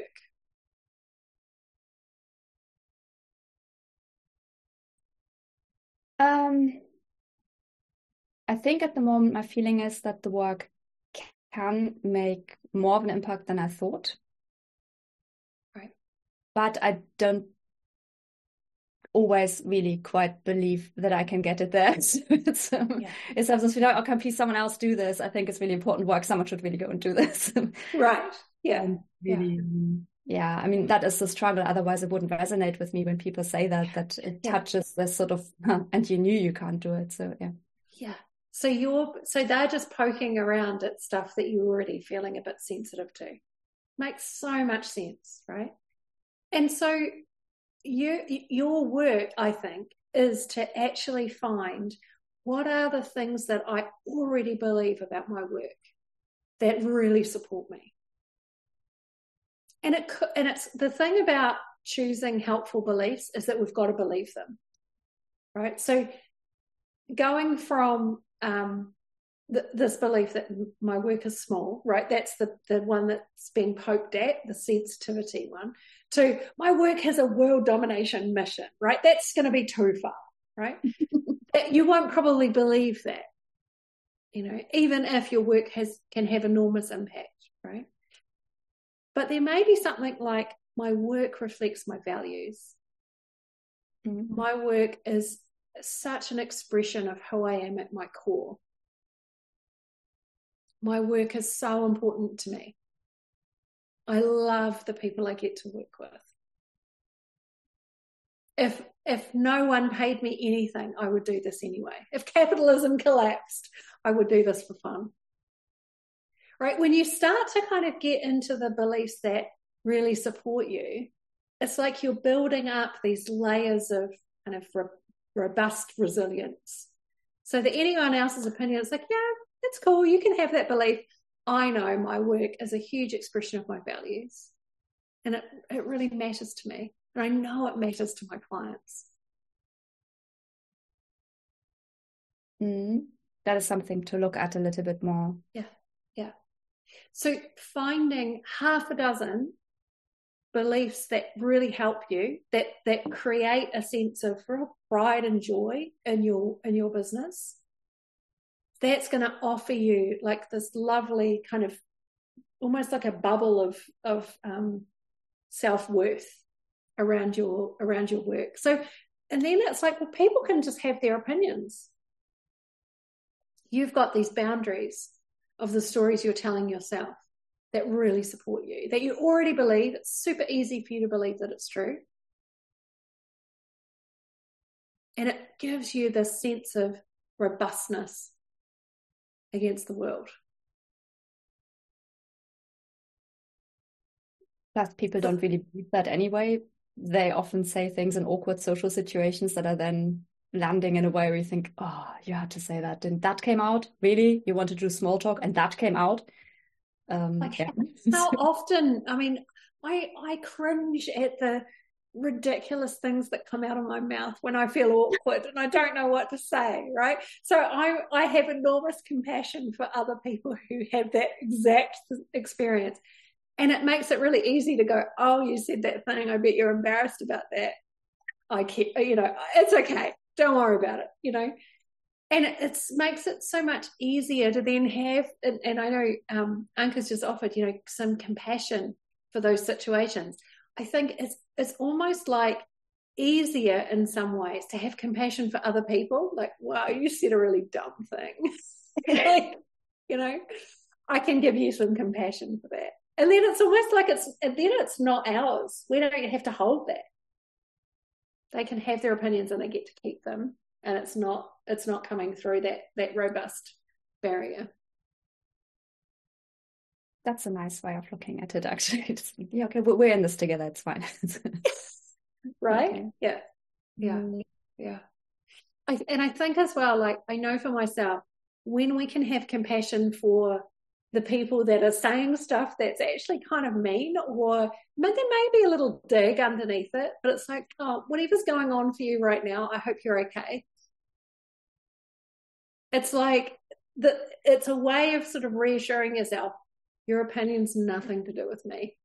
Um, I think at the moment my feeling is that the work can make more of an impact than I thought. Right. But I don't always really quite believe that I can get it there. So it's um, yeah. it's sometimes, you know, oh, can please someone else do this? I think it's really important work. Someone should really go and do this. Right. Yeah. And really, yeah. yeah. I mean, that is the struggle. Otherwise, it wouldn't resonate with me when people say that, that it yeah. touches this sort of, and you knew you can't do it. So, yeah. Yeah. So you're, so they're just poking around at stuff that you're already feeling a bit sensitive to. Makes so much sense, right? And so you, your work, I think, is to actually find what are the things that I already believe about my work that really support me. And it and it's the thing about choosing helpful beliefs is that we've got to believe them, right? So going from um, th- this belief that my work is small, right? That's the the one that's being poked at, the sensitivity one. To my work has a world domination mission, right? That's going to be too far, right? You won't probably believe that, you know, even if your work has can have enormous impact, right? But there may be something like, my work reflects my values. Mm-hmm. My work is such an expression of who I am at my core. My work is so important to me. I love the people I get to work with. If if no one paid me anything, I would do this anyway. If capitalism collapsed, I would do this for fun. Right? When you start to kind of get into the beliefs that really support you, it's like you're building up these layers of kind of ro- robust resilience. So that anyone else's opinion is like, yeah, that's cool. You can have that belief. I know my work is a huge expression of my values. And it, it really matters to me. And I know it matters to my clients. Mm, that is something to look at a little bit more. Yeah, yeah. So finding half a dozen beliefs that really help you, that that create a sense of real pride and joy in your in your business, that's going to offer you like this lovely kind of almost like a bubble of of um, self-worth around your around your work. So, and then it's like, well, people can just have their opinions. You've got these boundaries of the stories you're telling yourself that really support you, that you already believe. It's super easy for you to believe that it's true. And it gives you this sense of robustness against the world. Plus, people don't really believe that anyway. They often say things in awkward social situations that are then landing in a way where you think, oh, you had to say that. Didn't that came out? Really? You want to do small talk and that came out? Um, like yeah. How often, I mean, I I cringe at the ridiculous things that come out of my mouth when I feel awkward and I don't know what to say, right? So I I have enormous compassion for other people who have that exact experience. And it makes it really easy to go, oh, you said that thing. I bet you're embarrassed about that. I can't, you know, it's okay. Don't worry about it, you know. And it it's, makes it so much easier to then have, and, and I know um, Anka's just offered, you know, some compassion for those situations. I think it's it's almost like easier in some ways to have compassion for other people. Like, wow, you said a really dumb thing. Like, you know, I can give you some compassion for that. And then it's almost like it's, and then it's not ours. We don't have to hold that. They can have their opinions and they get to keep them. And it's not, it's not coming through that, that robust barrier. That's a nice way of looking at it, actually. It's, yeah, okay, we're in this together. It's fine. Right? Okay. Yeah. Yeah. Mm. Yeah. I, and I think as well, like, I know for myself, when we can have compassion for the people that are saying stuff that's actually kind of mean, or but there may be a little dig underneath it, but it's like, oh, whatever's going on for you right now, I hope you're okay. It's like the it's a way of sort of reassuring yourself, your opinion's nothing to do with me.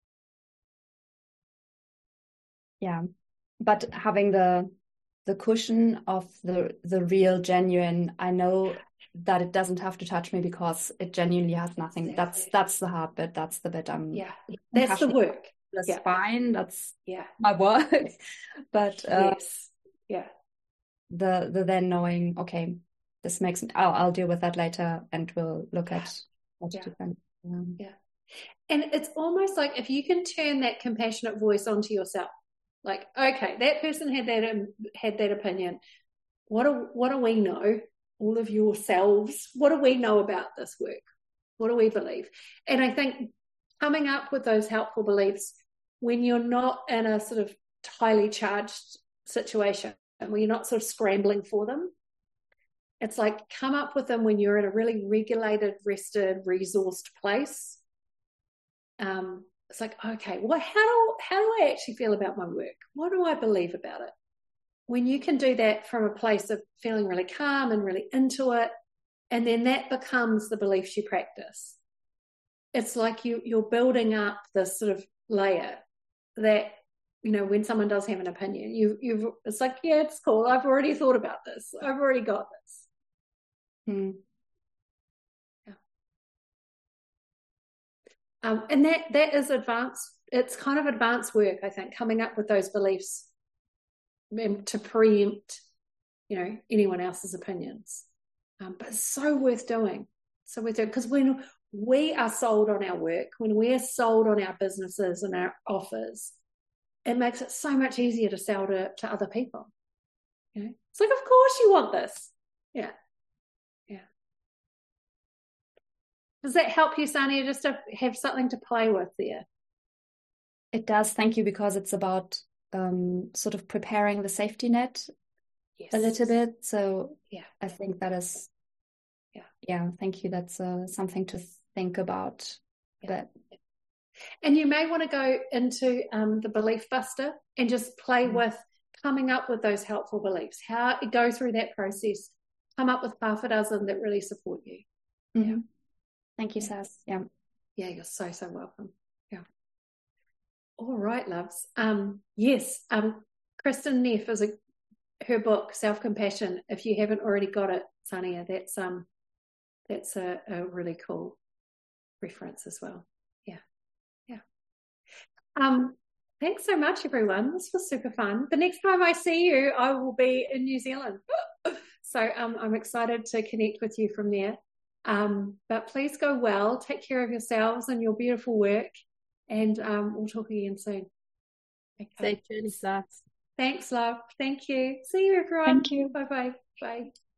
Yeah, but having the the cushion of the the real, genuine, I know that it doesn't have to touch me because it genuinely has nothing. Exactly. That's that's the hard bit. That's the bit I'm. Yeah, that's the work. That's yeah. fine. That's yeah my work. But uh, yes, yeah. The the then knowing, okay, this makes. I'll I'll deal with that later, and we'll look yeah. at what yeah. to do. Um, yeah, and it's almost like if you can turn that compassionate voice onto yourself, like, okay, that person had that um, had that opinion. What do what do we know? All of yourselves, what do we know about this work? What do we believe? And I think coming up with those helpful beliefs when you're not in a sort of highly charged situation, where you're not sort of scrambling for them, it's like come up with them when you're in a really regulated, rested, resourced place. Um, it's like, okay, well, how do, how do I actually feel about my work? What do I believe about it? When you can do that from a place of feeling really calm and really into it, and then that becomes the beliefs you practice. It's like you, you're building up this sort of layer that, you know, when someone does have an opinion, you, you've, it's like, yeah, it's cool. I've already thought about this. I've already got this. Hmm. Yeah. Um, and that, that is advanced it's kind of advanced work, I think, coming up with those beliefs to preempt, you know, anyone else's opinions. Um, but it's so worth doing. So worth doing, because when we are sold on our work, when we're sold on our businesses and our offers, it makes it so much easier to sell to, to other people. You know, it's like, of course you want this. Yeah. Yeah. Does that help you, Sania, just to have something to play with there? It does. Thank you, because it's about um, sort of preparing the safety net yes. a little bit. So yeah, I think that is, yeah, yeah. Thank you. That's uh, something to think about. Yeah. But and you may want to go into um, the Belief Buster and just play mm-hmm. with coming up with those helpful beliefs. How go through that process, come up with half a dozen that really support you. Mm-hmm. Yeah. Thank you, Saz. Yeah. Yeah, you're so so welcome. Yeah. All right, loves. Um, yes, um, Kristin Neff is a, her book, Self-Compassion. If you haven't already got it, Sania, that's um, that's a, a really cool reference as well. Yeah, yeah. Um, thanks so much, everyone. This was super fun. The next time I see you, I will be in New Zealand. So um, I'm excited to connect with you from there. Um, but please go well. Take care of yourselves and your beautiful work. And um, we'll talk again soon. Okay. Safe journey, Saz. Thanks, love. Thank you. See you, everyone. Thank you. Bye-bye. Bye.